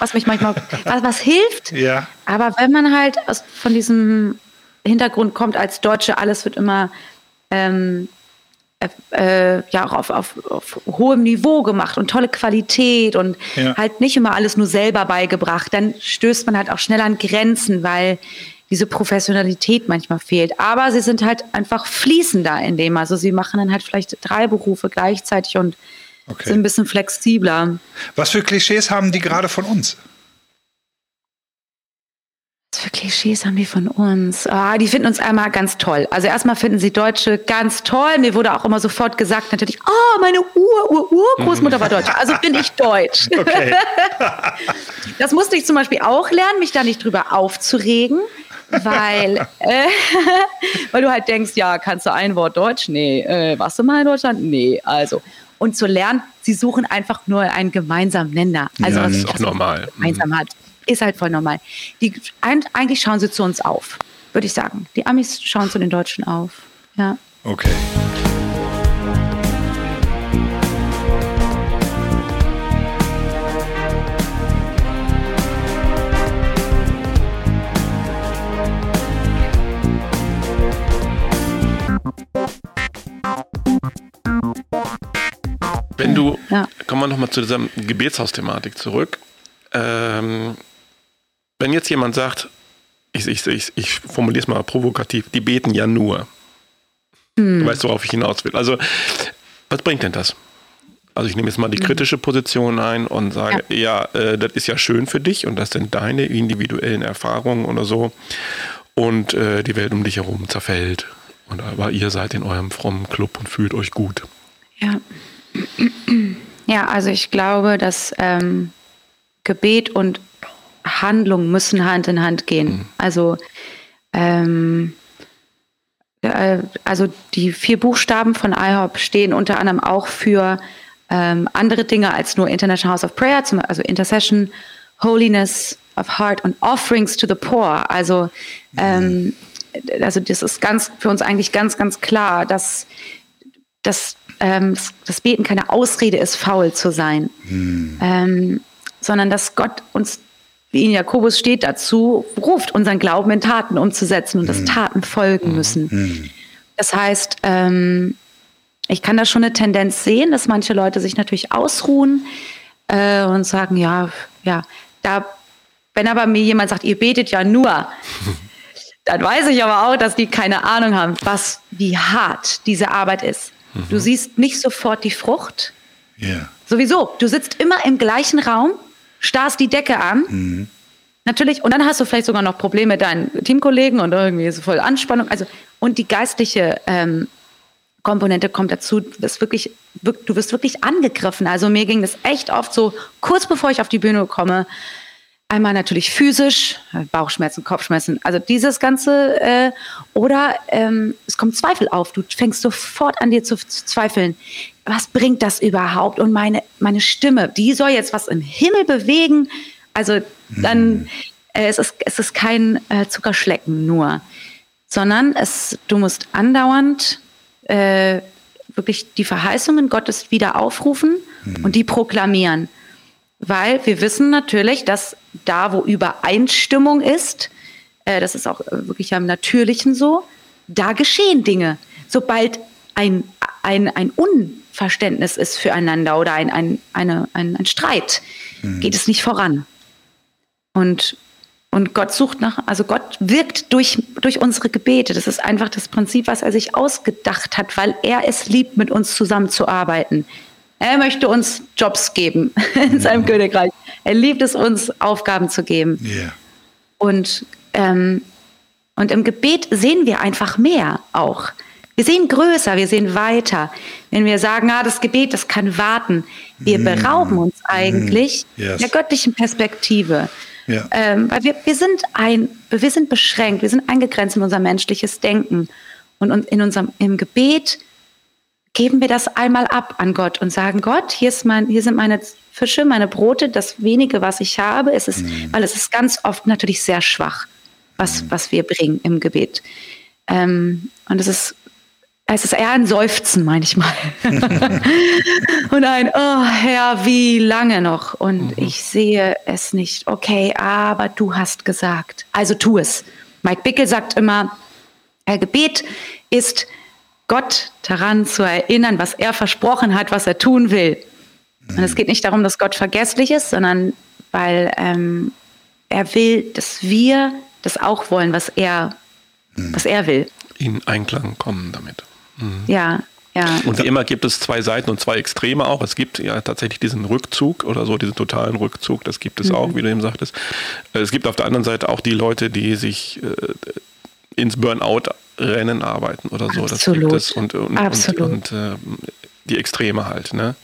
hilft. Ja. Aber wenn man halt von diesem Hintergrund kommt als Deutsche, alles wird immer auch auf hohem Niveau gemacht und tolle Qualität und halt nicht immer alles nur selber beigebracht, dann stößt man halt auch schnell an Grenzen, weil diese Professionalität manchmal fehlt. Aber sie sind halt einfach fließender in dem. Also sie machen dann halt vielleicht 3 Berufe gleichzeitig und sind ein bisschen flexibler. Was für Klischees haben die gerade von uns? Was für Klischees haben die von uns? Die finden uns einmal ganz toll. Also erstmal finden sie Deutsche ganz toll. Mir wurde auch immer sofort gesagt, natürlich, meine Urgroßmutter war Deutsche. Also bin ich deutsch. Okay. Das musste ich zum Beispiel auch lernen, mich da nicht drüber aufzuregen. Weil du halt denkst, ja, kannst du ein Wort Deutsch? Nee. Warst du mal in Deutschland? Nee. Also. Und zu lernen, sie suchen einfach nur einen gemeinsamen Nenner. Also was ist auch normal. Gemeinsam hat, ist halt voll normal. Eigentlich schauen sie zu uns auf, würde ich sagen. Die Amis schauen zu den Deutschen auf. Ja. Okay. Wenn du, kommen wir nochmal zu dieser Gebetshaus-Thematik zurück. Wenn jetzt jemand sagt, ich formuliere es mal provokativ, die beten ja nur. Du weißt, worauf ich hinaus will. Also, was bringt denn das? Also ich nehme jetzt mal die kritische Position ein und sage, das ist ja schön für dich und das sind deine individuellen Erfahrungen oder so. und die Welt um dich herum zerfällt. Aber ihr seid in eurem frommen Club und fühlt euch gut. Ja. Ja, also ich glaube, dass Gebet und Handlung müssen Hand in Hand gehen. Also die 4 Buchstaben von IHOP stehen unter anderem auch für andere Dinge als nur International House of Prayer, also Intercession, Holiness of Heart und Offerings to the Poor. Also das ist für uns eigentlich ganz, ganz klar, dass das Beten keine Ausrede ist, faul zu sein, sondern dass Gott uns, wie in Jakobus steht, dazu ruft, unseren Glauben in Taten umzusetzen und dass Taten folgen müssen. Das heißt, ich kann da schon eine Tendenz sehen, dass manche Leute sich natürlich ausruhen und sagen, wenn aber mir jemand sagt, ihr betet ja nur, dann weiß ich aber auch, dass die keine Ahnung haben, wie hart diese Arbeit ist. Du siehst nicht sofort die Frucht. Yeah. Sowieso, du sitzt immer im gleichen Raum, starrst die Decke an, natürlich, und dann hast du vielleicht sogar noch Probleme mit deinen Teamkollegen und irgendwie ist voll Anspannung. Also, und die geistliche Komponente kommt dazu, du wirst wirklich angegriffen. Also mir ging das echt oft so, kurz bevor ich auf die Bühne komme, einmal natürlich physisch, Bauchschmerzen, Kopfschmerzen, also dieses Ganze, oder es kommt Zweifel auf. Du fängst sofort an, dir zu zweifeln. Was bringt das überhaupt? Und meine Stimme, die soll jetzt was im Himmel bewegen. Also dann, es ist kein Zuckerschlecken nur, sondern du musst andauernd wirklich die Verheißungen Gottes wieder aufrufen und die proklamieren. Weil wir wissen natürlich, dass da, wo Übereinstimmung ist, das ist auch wirklich am Natürlichen so, da geschehen Dinge. Sobald ein Unverständnis ist füreinander oder ein Streit, geht es nicht voran. Und Gott Gott wirkt durch unsere Gebete. Das ist einfach das Prinzip, was er sich ausgedacht hat, weil er es liebt, mit uns zusammenzuarbeiten. Er möchte uns Jobs geben in seinem Königreich. Er liebt es, uns Aufgaben zu geben. Yeah. Und im Gebet sehen wir einfach mehr auch. Wir sehen größer, wir sehen weiter. Wenn wir sagen, das Gebet, das kann warten. Wir berauben uns eigentlich der göttlichen Perspektive. Ja. Weil wir sind beschränkt, wir sind eingegrenzt in unser menschliches Denken. Und im Gebet geben wir das einmal ab an Gott und sagen, Gott, hier sind meine Fische, meine Brote, das wenige, was ich habe. Weil es ist ganz oft natürlich sehr schwach, was wir bringen im Gebet. Und es ist eher ein Seufzen manchmal. Und oh Herr, wie lange noch? Und ich sehe es nicht. Okay, aber du hast gesagt. Also tu es. Mike Bickle sagt immer, Gebet ist Gott daran zu erinnern, was er versprochen hat, was er tun will. Und es geht nicht darum, dass Gott vergesslich ist, sondern weil er will, dass wir das auch wollen, was er will. In Einklang kommen damit. Ja. Und wie immer gibt es 2 Seiten und 2 Extreme auch. Es gibt ja tatsächlich diesen Rückzug oder so, diesen totalen Rückzug. Das gibt es auch, wie du eben sagtest. Es gibt auf der anderen Seite auch die Leute, die sich ins Burnout-Rennen arbeiten oder so. Absolut. Das gibt es und die Extreme halt, ne?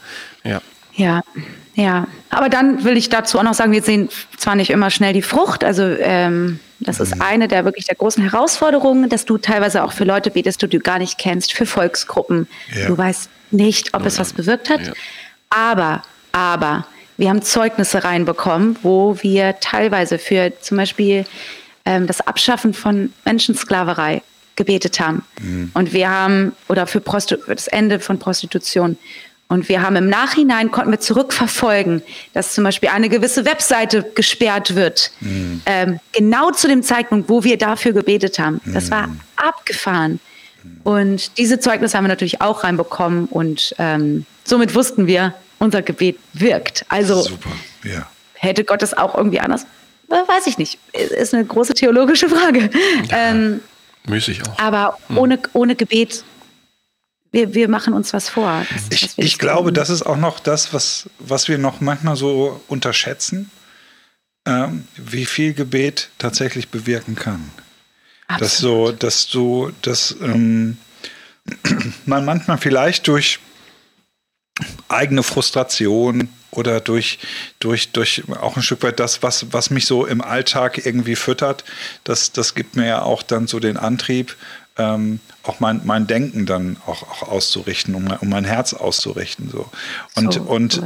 Ja. Aber dann will ich dazu auch noch sagen, wir sehen zwar nicht immer schnell die Frucht, also das ist eine der großen Herausforderungen, dass du teilweise auch für Leute betest, die du gar nicht kennst, für Volksgruppen. Ja. Du weißt nicht, ob es was bewirkt hat. Ja. Aber wir haben Zeugnisse reinbekommen, wo wir teilweise für zum Beispiel das Abschaffen von Menschensklaverei gebetet haben. Und wir haben, oder für das Ende von Prostitution. Und wir haben im Nachhinein, konnten wir zurückverfolgen, dass zum Beispiel eine gewisse Webseite gesperrt wird. Genau zu dem Zeitpunkt, wo wir dafür gebetet haben. Das war abgefahren. Und diese Zeugnisse haben wir natürlich auch reinbekommen. Und somit wussten wir, unser Gebet wirkt. Also super. Ja. Hätte Gott es auch irgendwie anders? Weiß ich nicht. Ist eine große theologische Frage. Ja, müßig auch. Aber ohne Gebet, wir machen uns was vor. Ich glaube, das ist auch noch das, was wir noch manchmal so unterschätzen, wie viel Gebet tatsächlich bewirken kann. Absolut. Dass man manchmal vielleicht durch eigene Frustration oder durch auch ein Stück weit das, was mich so im Alltag irgendwie füttert, das gibt mir ja auch dann so den Antrieb, auch mein Denken dann auch auszurichten, um mein Herz auszurichten. So. Und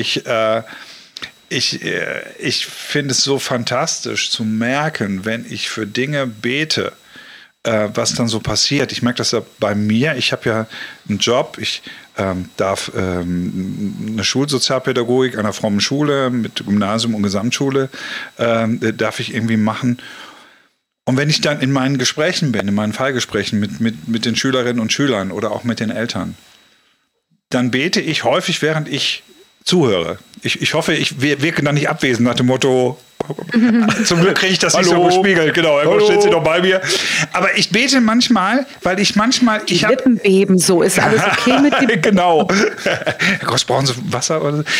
ich finde es so fantastisch zu merken, wenn ich für Dinge bete, was dann so passiert. Ich merke das ja bei mir. Ich habe ja einen Job. Ich darf eine Schulsozialpädagogik an einer frommen Schule mit Gymnasium und Gesamtschule darf ich irgendwie machen. Und wenn ich dann in meinen Gesprächen bin, in meinen Fallgesprächen mit den Schülerinnen und Schülern oder auch mit den Eltern, dann bete ich häufig, während ich zuhöre. Ich hoffe, ich wirke dann nicht abwesend nach dem Motto, zum Glück kriege ich das nicht so gespiegelt. Genau, irgendwo steht sie doch bei mir. Aber ich bete manchmal, weil ich manchmal... Die Lippen beben so. Ist alles okay mit dem? Genau. Herr Groß, brauchen Sie Wasser? Oder so?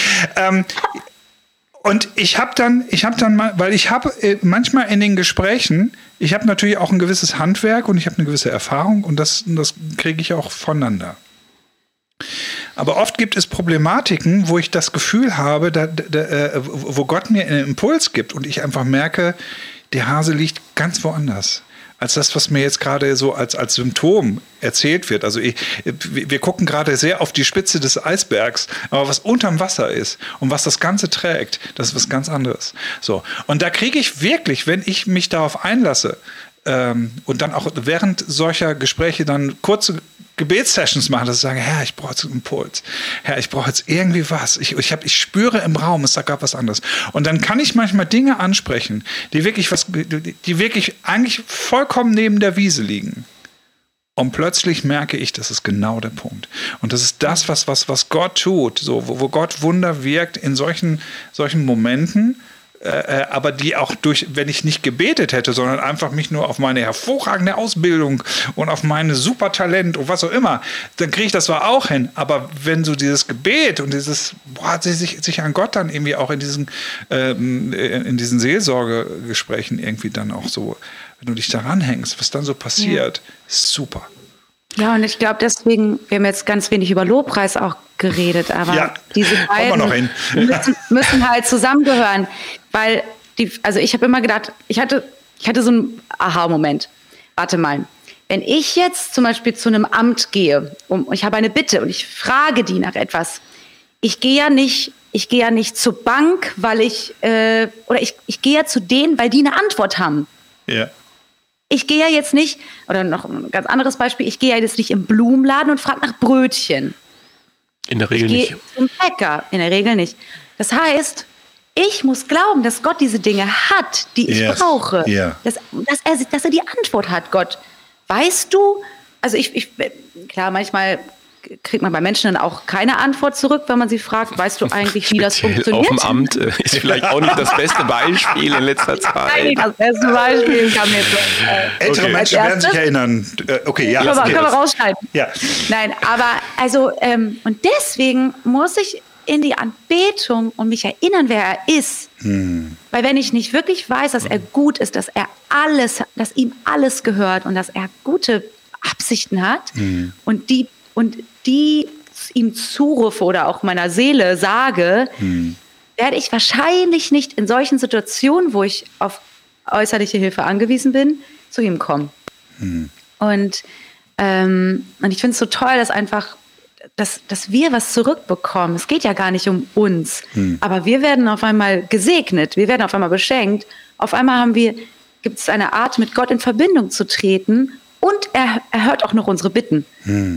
Und ich habe dann mal, weil ich habe manchmal in den Gesprächen, ich habe natürlich auch ein gewisses Handwerk und ich habe eine gewisse Erfahrung und das kriege ich auch voneinander. Aber oft gibt es Problematiken, wo ich das Gefühl habe, wo Gott mir einen Impuls gibt und ich einfach merke, der Hase liegt ganz woanders als das, was mir jetzt gerade so als Symptom erzählt wird. Also wir gucken gerade sehr auf die Spitze des Eisbergs, aber was unterm Wasser ist und was das Ganze trägt, das ist was ganz anderes. So. Und da kriege ich wirklich, wenn ich mich darauf einlasse, und dann auch während solcher Gespräche dann kurze Gebetssessions machen, dass ich sage, Herr, ich brauche jetzt einen Impuls. Herr, ich brauche jetzt irgendwie was. Ich spüre im Raum, es sagt gerade was anderes. Und dann kann ich manchmal Dinge ansprechen, die wirklich eigentlich vollkommen neben der Wiese liegen. Und plötzlich merke ich, das ist genau der Punkt. Und das ist das, was Gott tut, so, wo Gott Wunder wirkt in solchen Momenten, aber die auch wenn ich nicht gebetet hätte, sondern einfach mich nur auf meine hervorragende Ausbildung und auf meine super Talent und was auch immer, dann kriege ich das zwar auch hin, aber wenn so dieses Gebet und dieses, sich an Gott dann irgendwie auch in diesen Seelsorgegesprächen irgendwie dann auch so, wenn du dich daran hängst, was dann so passiert, ist super. Ja, und ich glaube deswegen, wir haben jetzt ganz wenig über Lobpreis auch geredet, aber diese beiden müssen halt zusammengehören, weil also ich habe immer gedacht, ich hatte so einen Aha-Moment. Warte mal, wenn ich jetzt zum Beispiel zu einem Amt gehe und ich habe eine Bitte und ich frage die nach etwas, ich gehe ja nicht zur Bank, weil ich gehe ja zu denen, weil die eine Antwort haben. Ja. Ich gehe ja jetzt nicht, oder noch ein ganz anderes Beispiel, ich gehe ja jetzt nicht im Blumenladen und frage nach Brötchen. In der Regel nicht. Ich gehe zum Bäcker, in der Regel nicht. Das heißt, ich muss glauben, dass Gott diese Dinge hat, die ich brauche. Yeah. Dass er die Antwort hat, Gott. Weißt du, also klar, manchmal kriegt man bei Menschen dann auch keine Antwort zurück, wenn man sie fragt, weißt du eigentlich, wie das funktioniert? Auf dem Amt ist vielleicht auch nicht das beste Beispiel in letzter Zeit. Nein, das beste Beispiel kam jetzt. Ältere Menschen werden sich erinnern. Okay, ja. Können wir rausschneiden. Ja. Nein, aber also, und deswegen muss ich in die Anbetung und mich erinnern, wer er ist. Weil wenn ich nicht wirklich weiß, dass er gut ist, dass ihm alles gehört und dass er gute Absichten hat und die ihm zurufe oder auch meiner Seele sage, werde ich wahrscheinlich nicht in solchen Situationen, wo ich auf äußerliche Hilfe angewiesen bin, zu ihm kommen. Und ich finde es so toll, dass einfach, dass wir was zurückbekommen. Es geht ja gar nicht um uns, aber wir werden auf einmal gesegnet, wir werden auf einmal beschenkt. Auf einmal gibt es eine Art, mit Gott in Verbindung zu treten und er hört auch noch unsere Bitten.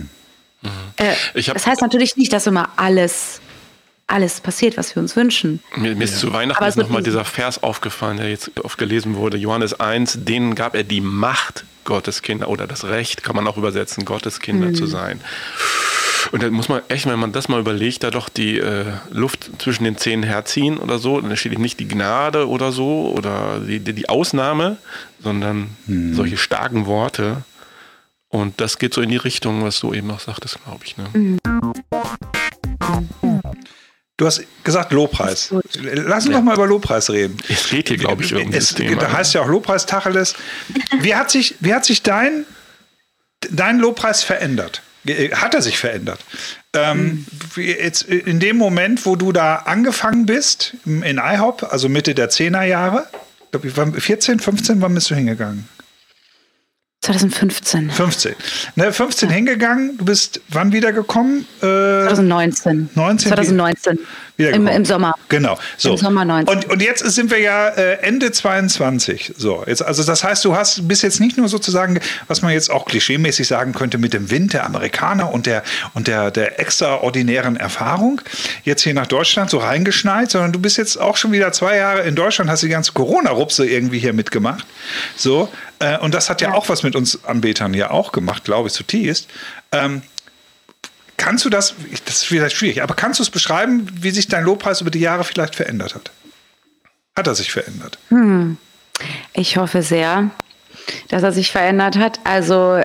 Das heißt natürlich nicht, dass immer alles passiert, was wir uns wünschen. Mir ist zu Weihnachten nochmal dieser Vers aufgefallen, der jetzt oft gelesen wurde. Johannes 1, denen gab er die Macht, Gotteskinder, oder das Recht, kann man auch übersetzen, Gotteskinder zu sein. Und da muss man echt, wenn man das mal überlegt, da doch die Luft zwischen den Zähnen herziehen oder so, dann steht nicht die Gnade oder so oder die Ausnahme, sondern solche starken Worte. Und das geht so in die Richtung, was du eben auch sagtest, glaube ich. Ne? Du hast gesagt Lobpreis. Lass uns doch mal über Lobpreis reden. Es geht hier, glaube ich, um das Thema. Da heißt ja auch Lobpreis Tacheles. Wie hat sich dein Lobpreis verändert? Hat er sich verändert? Jetzt in dem Moment, wo du da angefangen bist, in IHOP, also Mitte der 10er Jahre, ich glaube, 14, 15, wann bist du hingegangen? 2015. 15 hingegangen, du bist wann wiedergekommen? 2019. 2019. Im Sommer. Genau. So. Im Sommer 19. Und jetzt sind wir ja Ende 22. So, jetzt, also das heißt, bist jetzt nicht nur sozusagen, was man jetzt auch klischeemäßig sagen könnte, mit dem Wind der Amerikaner und der extraordinären Erfahrung jetzt hier nach Deutschland so reingeschneit, sondern du bist jetzt auch schon wieder 2 Jahre in Deutschland, hast die ganze Corona-Rupse irgendwie hier mitgemacht. So, und das hat ja auch was mit uns Anbetern ja auch gemacht, glaube ich, zutiefst. Kannst du das ist vielleicht schwierig, aber kannst du es beschreiben, wie sich dein Lobpreis über die Jahre vielleicht verändert hat? Hat er sich verändert? Ich hoffe sehr, dass er sich verändert hat. Also,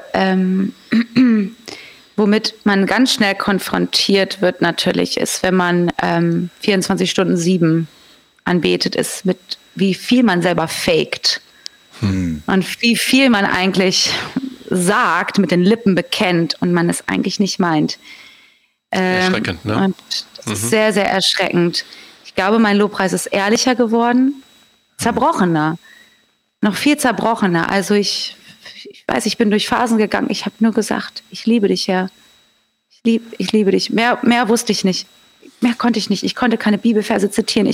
womit man ganz schnell konfrontiert wird natürlich, ist, wenn man 24/7 anbetet, ist mit wie viel man selber faked. Und wie viel man eigentlich sagt, mit den Lippen bekennt und man es eigentlich nicht meint. Erschreckend, ne? Und das ist sehr, sehr erschreckend. Ich glaube, mein Lobpreis ist ehrlicher geworden, zerbrochener, noch viel zerbrochener. Also ich weiß, ich bin durch Phasen gegangen, ich habe nur gesagt, ich liebe dich, Herr. Ich liebe dich. Mehr wusste ich nicht. Mehr konnte ich nicht. Ich konnte keine Bibelverse zitieren.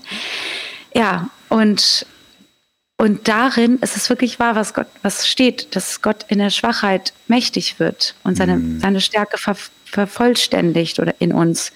Und darin ist es wirklich wahr, was steht, dass Gott in der Schwachheit mächtig wird und seine Stärke vervollständigt oder in uns.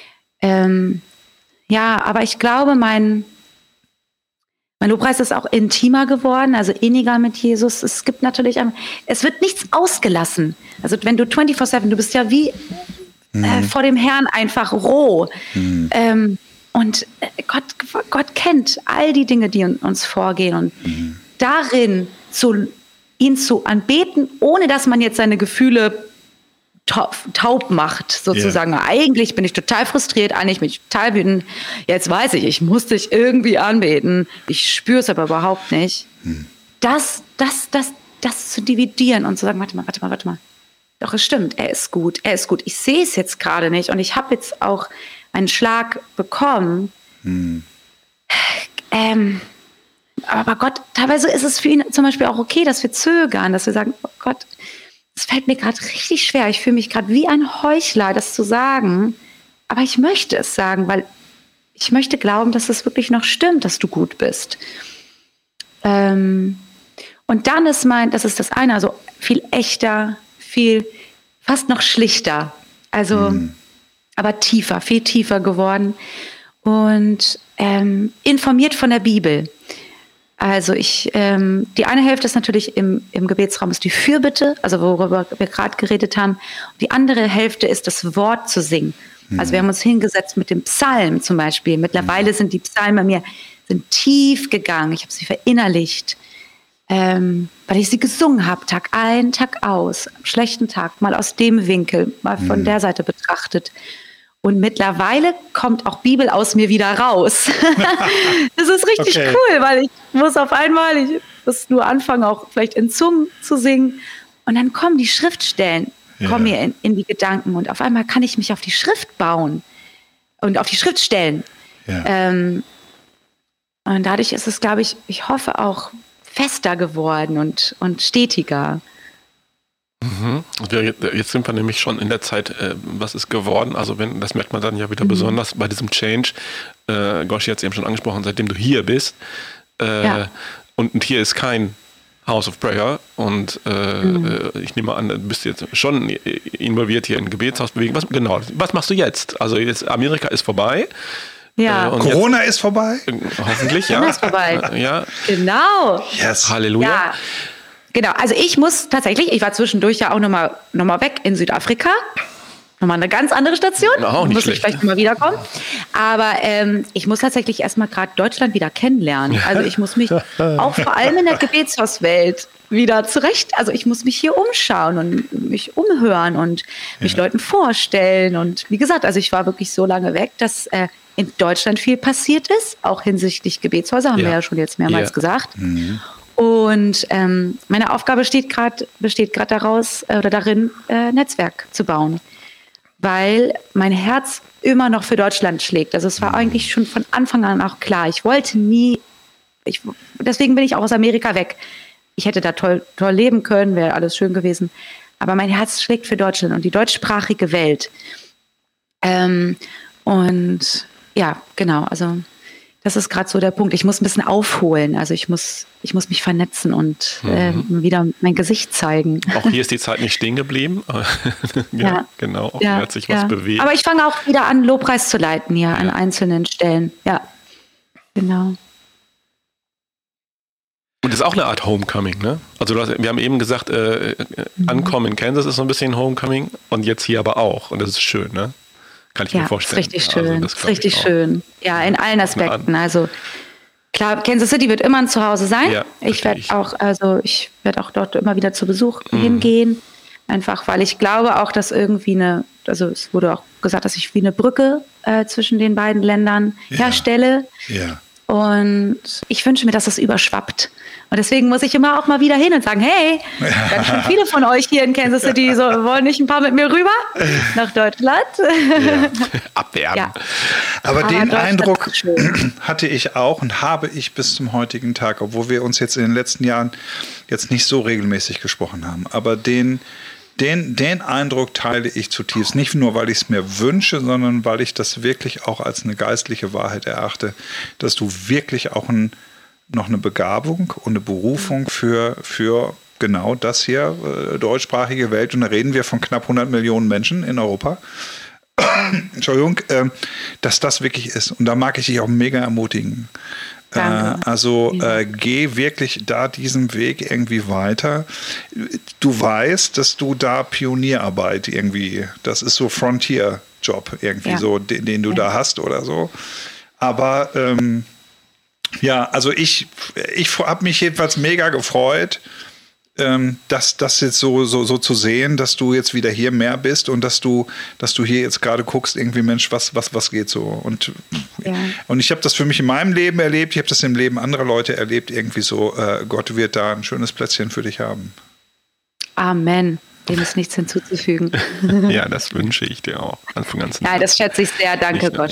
Aber ich glaube, mein Lobpreis ist auch intimer geworden, also inniger mit Jesus. Es gibt natürlich, es wird nichts ausgelassen. Also wenn du 24/7, du bist ja wie vor dem Herrn einfach roh. Und Gott kennt all die Dinge, die in uns vorgehen. Und darin ihn zu anbeten, ohne dass man jetzt seine Gefühle taub macht, sozusagen. Yeah. Eigentlich bin ich total frustriert, eigentlich bin ich total wütend. Jetzt weiß ich muss dich irgendwie anbeten. Ich spüre es aber überhaupt nicht. Das zu dividieren und zu sagen, warte mal. Doch, es stimmt, er ist gut. Ich sehe es jetzt gerade nicht und ich habe jetzt auch einen Schlag bekommen. Aber Gott, teilweise ist es für ihn zum Beispiel auch okay, dass wir zögern, dass wir sagen, oh Gott, es fällt mir gerade richtig schwer. Ich fühle mich gerade wie ein Heuchler, das zu sagen. Aber ich möchte es sagen, weil ich möchte glauben, dass es wirklich noch stimmt, dass du gut bist. Und dann ist das ist das eine, also viel echter, fast noch schlichter. Also, aber viel tiefer geworden. Und informiert von der Bibel. Also die eine Hälfte ist natürlich im Gebetsraum ist die Fürbitte, also worüber wir gerade geredet haben. Und die andere Hälfte ist das Wort zu singen. Also wir haben uns hingesetzt mit dem Psalm zum Beispiel. Mittlerweile sind die Psalmen bei mir tief gegangen. Ich habe sie verinnerlicht, weil ich sie gesungen habe, Tag ein, Tag aus, am schlechten Tag, mal aus dem Winkel, mal von der Seite betrachtet. Und mittlerweile kommt auch Bibel aus mir wieder raus. Das ist richtig cool, weil ich muss nur anfangen, auch vielleicht in Zungen zu singen. Und dann kommen die Schriftstellen, kommen mir in die Gedanken. Und auf einmal kann ich mich auf die Schrift bauen und auf die Schriftstellen. Ja. Und dadurch ist es, glaube ich, ich hoffe auch fester geworden und stetiger. Jetzt sind wir nämlich schon in der Zeit, was ist geworden, also das merkt man dann ja wieder besonders bei diesem Change. Goshi hat es eben schon angesprochen, seitdem du hier bist. Und hier ist kein House of Prayer und ich nehme an, du bist jetzt schon involviert hier in Gebetshausbewegung. Was machst du jetzt? Also jetzt Amerika ist vorbei. Ja. Corona ist vorbei? Hoffentlich, ja. Corona ist vorbei. Ja. Genau. Yes. Halleluja. Ja. Genau, also ich war zwischendurch ja auch noch mal weg in Südafrika. nochmal eine ganz andere Station. Auch nicht muss schlecht. Ich vielleicht mal wiederkommen. Aber ich muss tatsächlich erstmal gerade Deutschland wieder kennenlernen. Also ich muss mich auch vor allem in der Gebetshauswelt wieder also ich muss mich hier umschauen und mich umhören und mich Leuten vorstellen. Und wie gesagt, also ich war wirklich so lange weg, dass in Deutschland viel passiert ist, auch hinsichtlich Gebetshäuser, haben wir ja schon jetzt mehrmals gesagt. Mhm. Und meine Aufgabe besteht gerade darin, Netzwerk zu bauen, weil mein Herz immer noch für Deutschland schlägt. Also es war eigentlich schon von Anfang an auch klar. Ich wollte deswegen bin ich auch aus Amerika weg. Ich hätte da toll leben können, wäre alles schön gewesen. Aber mein Herz schlägt für Deutschland und die deutschsprachige Welt. Und ja, genau, also das ist gerade so der Punkt. Ich muss ein bisschen aufholen. Also ich muss mich vernetzen und wieder mein Gesicht zeigen. Auch hier ist die Zeit nicht stehen geblieben. Ja, genau. Auch hier hat sich was bewegt. Aber ich fange auch wieder an, Lobpreis zu leiten hier an einzelnen Stellen. Ja, genau. Und das ist auch eine Art Homecoming, ne? Also wir haben eben gesagt, Ankommen in Kansas ist so ein bisschen Homecoming und jetzt hier aber auch. Und das ist schön, ne? Kann ich mir vorstellen. Ist richtig schön. Also richtig schön. Ja, in allen Aspekten. Also klar, Kansas City wird immer ein Zuhause sein. Ja, ich werde auch dort immer wieder zu Besuch hingehen. Einfach, weil ich glaube auch, dass irgendwie es wurde auch gesagt, dass ich wie eine Brücke zwischen den beiden Ländern herstelle. Ja. Und ich wünsche mir, dass das überschwappt. Und deswegen muss ich immer auch mal wieder hin und sagen, hey, ganz schön viele von euch hier in Kansas City wollen nicht ein paar mit mir rüber nach Deutschland. Ja. Abwerben. Ja. Aber den Eindruck hatte ich auch und habe ich bis zum heutigen Tag, obwohl wir uns jetzt in den letzten Jahren jetzt nicht so regelmäßig gesprochen haben. Aber den Eindruck teile ich zutiefst. Nicht nur, weil ich es mir wünsche, sondern weil ich das wirklich auch als eine geistliche Wahrheit erachte, dass du wirklich auch noch eine Begabung und eine Berufung für genau das hier, deutschsprachige Welt, und da reden wir von knapp 100 Millionen Menschen in Europa, Entschuldigung, dass das wirklich ist. Und da mag ich dich auch mega ermutigen. Geh wirklich da diesen Weg irgendwie weiter. Du weißt, dass du da Pionierarbeit irgendwie, das ist so Frontier-Job irgendwie so, den du da hast oder so. Aber also ich habe mich jedenfalls mega gefreut, das jetzt so zu sehen, dass du jetzt wieder hier mehr bist und dass du hier jetzt gerade guckst, irgendwie, Mensch, was geht so? Und ich habe das für mich in meinem Leben erlebt, ich habe das im Leben anderer Leute erlebt, irgendwie so, Gott wird da ein schönes Plätzchen für dich haben. Amen. Dem ist nichts hinzuzufügen. Ja, das wünsche ich dir auch. Von ganzem ja, das schätze ich sehr. Danke, Gott.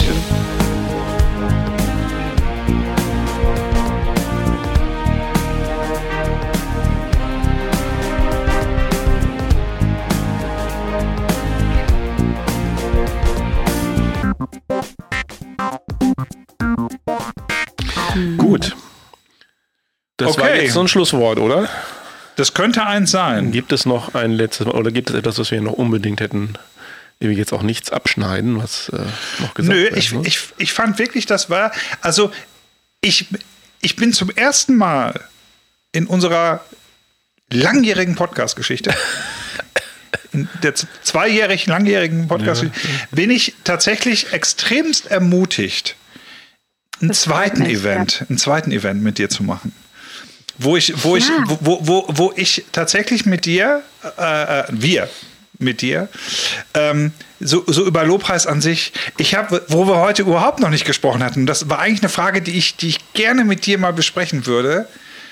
Gut. Das war jetzt so ein Schlusswort, oder? Das könnte eins sein. Gibt es noch ein letztes Mal, oder gibt es etwas, was wir noch unbedingt hätten, wir jetzt auch nichts abschneiden, was noch gesagt werden muss? Ich fand wirklich, das war, also ich bin zum ersten Mal in unserer langjährigen Podcast-Geschichte, in der langjährigen Podcast-Geschichte, bin ich tatsächlich extremst ermutigt, einen zweiten Event mit dir zu machen. Wo ich tatsächlich mit dir, wir mit dir, so über Lobpreis an sich, wo wir heute überhaupt noch nicht gesprochen hatten, das war eigentlich eine Frage, die ich gerne mit dir mal besprechen würde.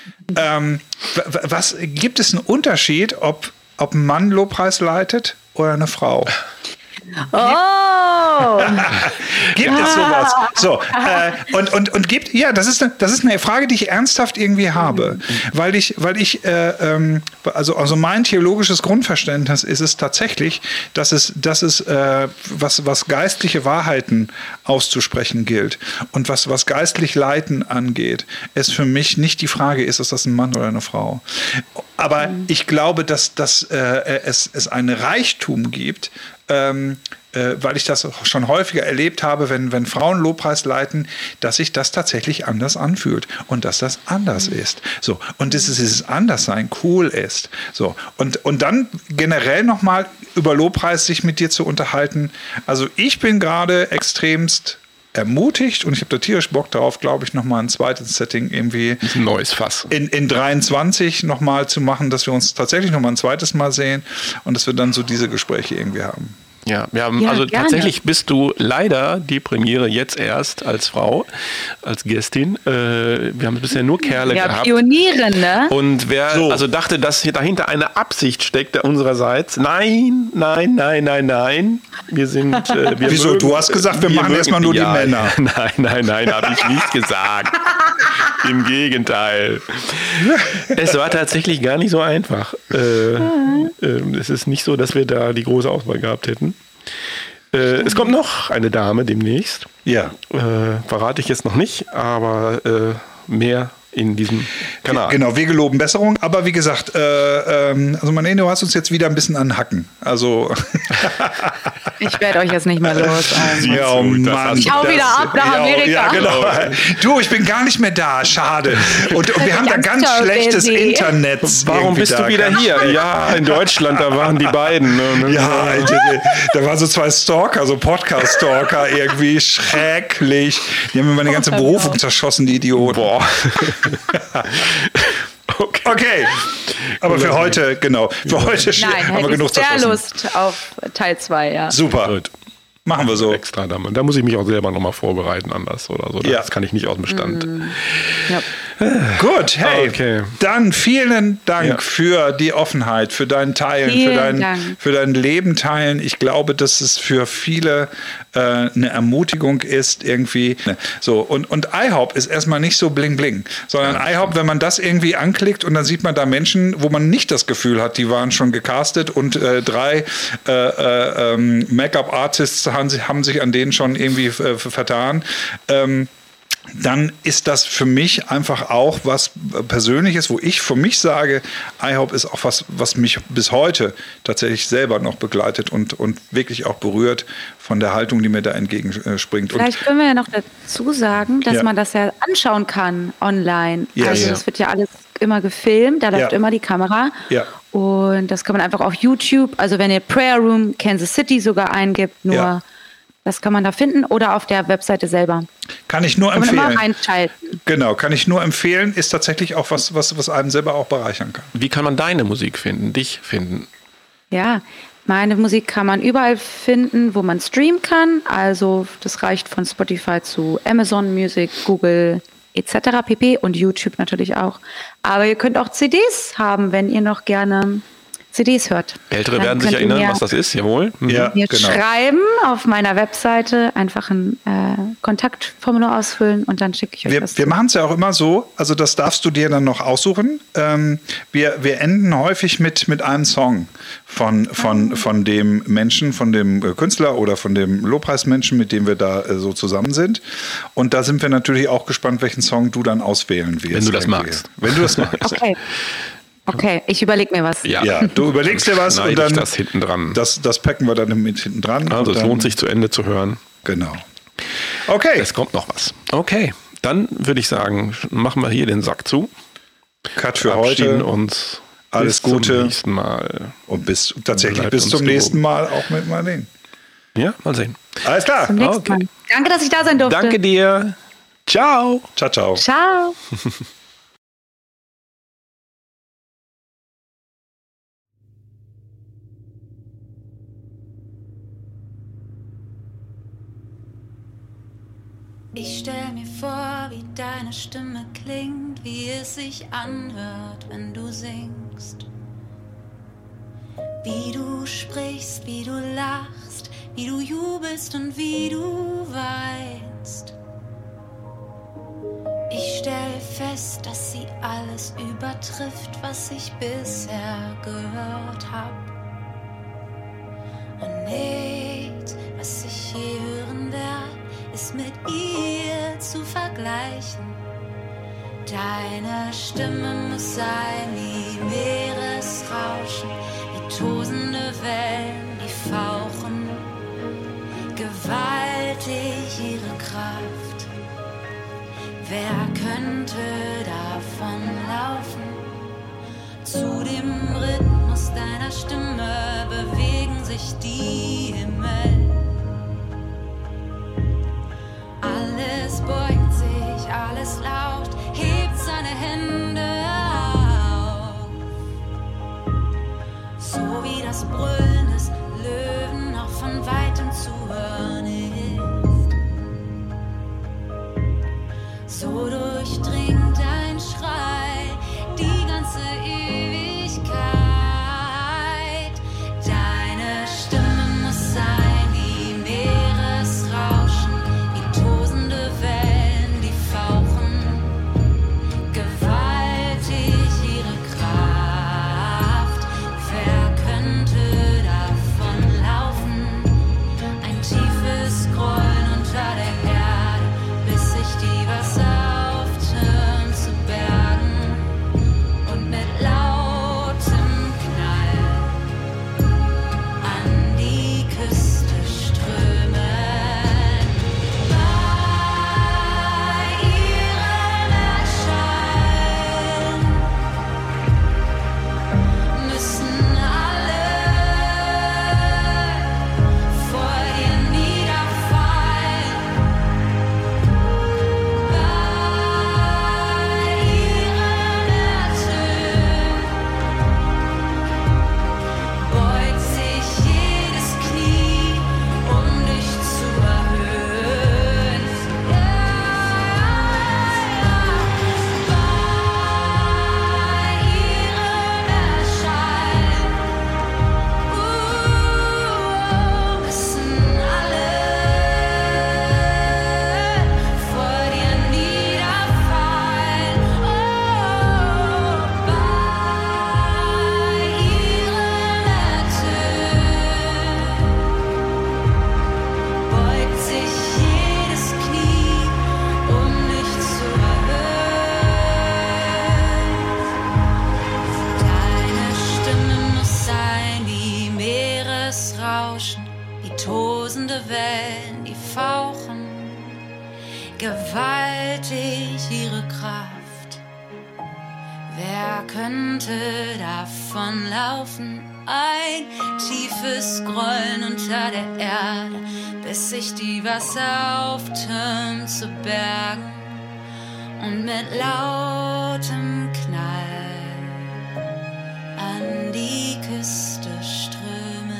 Was gibt es einen Unterschied, ob ein Mann Lobpreis leitet oder eine Frau? Oh! Gibt es sowas? So, und gibt, ja, das ist eine Frage, die ich ernsthaft irgendwie habe, weil ich also mein theologisches Grundverständnis ist es tatsächlich, dass es was geistliche Wahrheiten auszusprechen gilt und was geistlich Leiten angeht, es für mich nicht die Frage ist das ein Mann oder eine Frau. Aber ich glaube, dass es einen Reichtum gibt weil ich das schon häufiger erlebt habe, wenn Frauen Lobpreis leiten, dass sich das tatsächlich anders anfühlt und dass das anders ist. So, und dieses Anderssein cool ist. So, und dann generell nochmal über Lobpreis sich mit dir zu unterhalten. Also ich bin gerade extremst ermutigt und ich habe da tierisch Bock darauf, glaube ich, nochmal ein zweites Setting irgendwie ein neues Fass. In 23 nochmal zu machen, dass wir uns tatsächlich nochmal ein zweites Mal sehen und dass wir dann so diese Gespräche irgendwie haben. Ja, wir haben also gerne. Tatsächlich bist du leider die Premiere jetzt erst als Frau, als Gästin. Wir haben bisher nur Kerle gehabt. Pionierin, ne? Und wer also dachte, dass hier dahinter eine Absicht steckt unsererseits, nein. Wir sind. Wieso? Mögen, du hast gesagt, wir machen erstmal nur die Männer. Nein, habe ich nicht gesagt. Im Gegenteil. Es war tatsächlich gar nicht so einfach. Es ist nicht so, dass wir da die große Auswahl gehabt hätten. Es kommt noch eine Dame demnächst. Ja. Verrate ich jetzt noch nicht, aber mehr in diesem Kanal. Genau, wir geloben Besserung. Aber wie gesagt, also Marlene, du hast uns jetzt wieder ein bisschen an Hacken. Also ich werde euch jetzt nicht mehr los. Ja, oh Mann. Ich hau wieder ab nach Amerika. Ja, genau. Du, ich bin gar nicht mehr da. Schade. Und wir haben da ganz schlechtes Internet. Warum bist du wieder hier? Ja, in Deutschland, da waren die beiden. Ja, Alter, da waren so zwei Stalker, so Podcast-Stalker, irgendwie schrecklich. Die haben mir meine ganze Berufung zerschossen, die Idioten. Boah. Okay. Aber für heute, genau. Für heute haben wir genug zerschossen. Sehr Lust auf Teil 2, ja. Super. Gut. Machen wir so. Extra da muss ich mich auch selber nochmal vorbereiten anders oder so. Das kann ich nicht aus dem Stand. Ja. Gut, hey, dann vielen Dank für die Offenheit, für dein Teilen, für dein Leben teilen. Ich glaube, dass es für viele eine Ermutigung ist irgendwie. So, und iHop ist erstmal nicht so bling bling, sondern iHop, wenn man das irgendwie anklickt und dann sieht man da Menschen, wo man nicht das Gefühl hat, die waren schon gecastet und 3 Make-up-Artists haben sich an denen schon irgendwie vertan. Dann ist das für mich einfach auch was Persönliches, wo ich für mich sage, iHop ist auch was mich bis heute tatsächlich selber noch begleitet und wirklich auch berührt von der Haltung, die mir da entgegenspringt. Vielleicht können wir ja noch dazu sagen, dass man das ja anschauen kann online. Also das wird ja alles immer gefilmt, da läuft immer die Kamera. Ja. Und das kann man einfach auf YouTube, also wenn ihr Prayer Room Kansas City sogar eingibt, das kann man da finden oder auf der Webseite selber. Kann ich nur empfehlen. Immer einschalten. Genau, kann ich nur empfehlen. Ist tatsächlich auch was einem selber auch bereichern kann. Wie kann man deine Musik finden, dich finden? Ja, meine Musik kann man überall finden, wo man streamen kann. Also das reicht von Spotify zu Amazon Music, Google etc. pp. Und YouTube natürlich auch. Aber ihr könnt auch CDs haben, wenn ihr noch gerne CDs hört. Ältere werden sich erinnern, was das ist, jawohl. Ja, mir schreiben auf meiner Webseite, einfach ein Kontaktformular ausfüllen und dann schicke ich euch das. Wir machen es ja auch immer so, also das darfst du dir dann noch aussuchen. Wir enden häufig mit einem Song von dem Menschen, von dem Künstler oder von dem Lobpreismenschen, mit dem wir da so zusammen sind. Und da sind wir natürlich auch gespannt, welchen Song du dann auswählen wirst. Wenn du das magst. Wenn du das magst. Okay, ich überlege mir was. Ja, du überlegst dir was und dann das hinten dran. Das packen wir dann mit hinten dran. Also es lohnt sich zu Ende zu hören. Genau. Okay. Es kommt noch was. Okay, dann würde ich sagen, machen wir hier den Sack zu. Cut für heute. Uns alles Gute. Bis zum nächsten Mal. Und bis zum nächsten Mal auch mit Marlene. Ja, mal sehen. Alles klar. Bis zum nächsten Mal. Danke, dass ich da sein durfte. Danke dir. Ciao. Ciao, ciao. Ciao. Ich stell mir vor, wie deine Stimme klingt, wie es sich anhört, wenn du singst. Wie du sprichst, wie du lachst, wie du jubelst und wie du weinst. Ich stell fest, dass sie alles übertrifft, was ich bisher gehört hab. Und nichts, was ich je hören werde, ist mit ihr zu vergleichen. Deine Stimme muss sein wie Meeresrauschen, wie wie tosende Wellen, die fauchen, gewaltig ihre Kraft. Wer könnte davon laufen? Zu dem Rhythmus deiner Stimme bewegen sich die Himmel. Alles beugt sich, alles lauscht, hebt seine Hände auf. So wie das Brüllen des Löwen auch von weitem zu hören ist. So durchdringt ein Schrei die ganze Ewigkeit. Deine Stimme muss sein wie Meeresrauschen, wie tosende Wellen, die fauchen, gewaltig ihre Kraft. Wer könnte davon laufen? Ein tiefes Grollen unter der Erde, bis sich die Wasser auftürmen zu Bergen und mit lautem Knall an die Küste strömen. Bei ihrem Erscheinen müssen alle vor dir niederfallen. Bei ihrem Ertönen beugt sich jedes Knie, um dich zu erhöhen. Bei ihrem Erscheinen müssen alle vor dir niederfallen. Bei ihrem Ertönen beugt sich jedes Knie, um dich zu erhöhen. Deine Stimme muss sein wie Meeresrauschen, wie tosende Wellen, die fauchen, gewaltig ihre Kraft. Wer könnte davon laufen? Ein tiefes Grollen unter der Erde, bis sich die Wasser auftürmen zu Bergen und mit lautem Knall an die Küste strömen.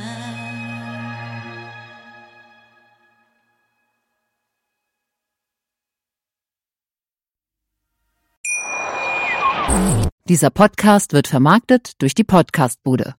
Dieser Podcast wird vermarktet durch die Podcastbude.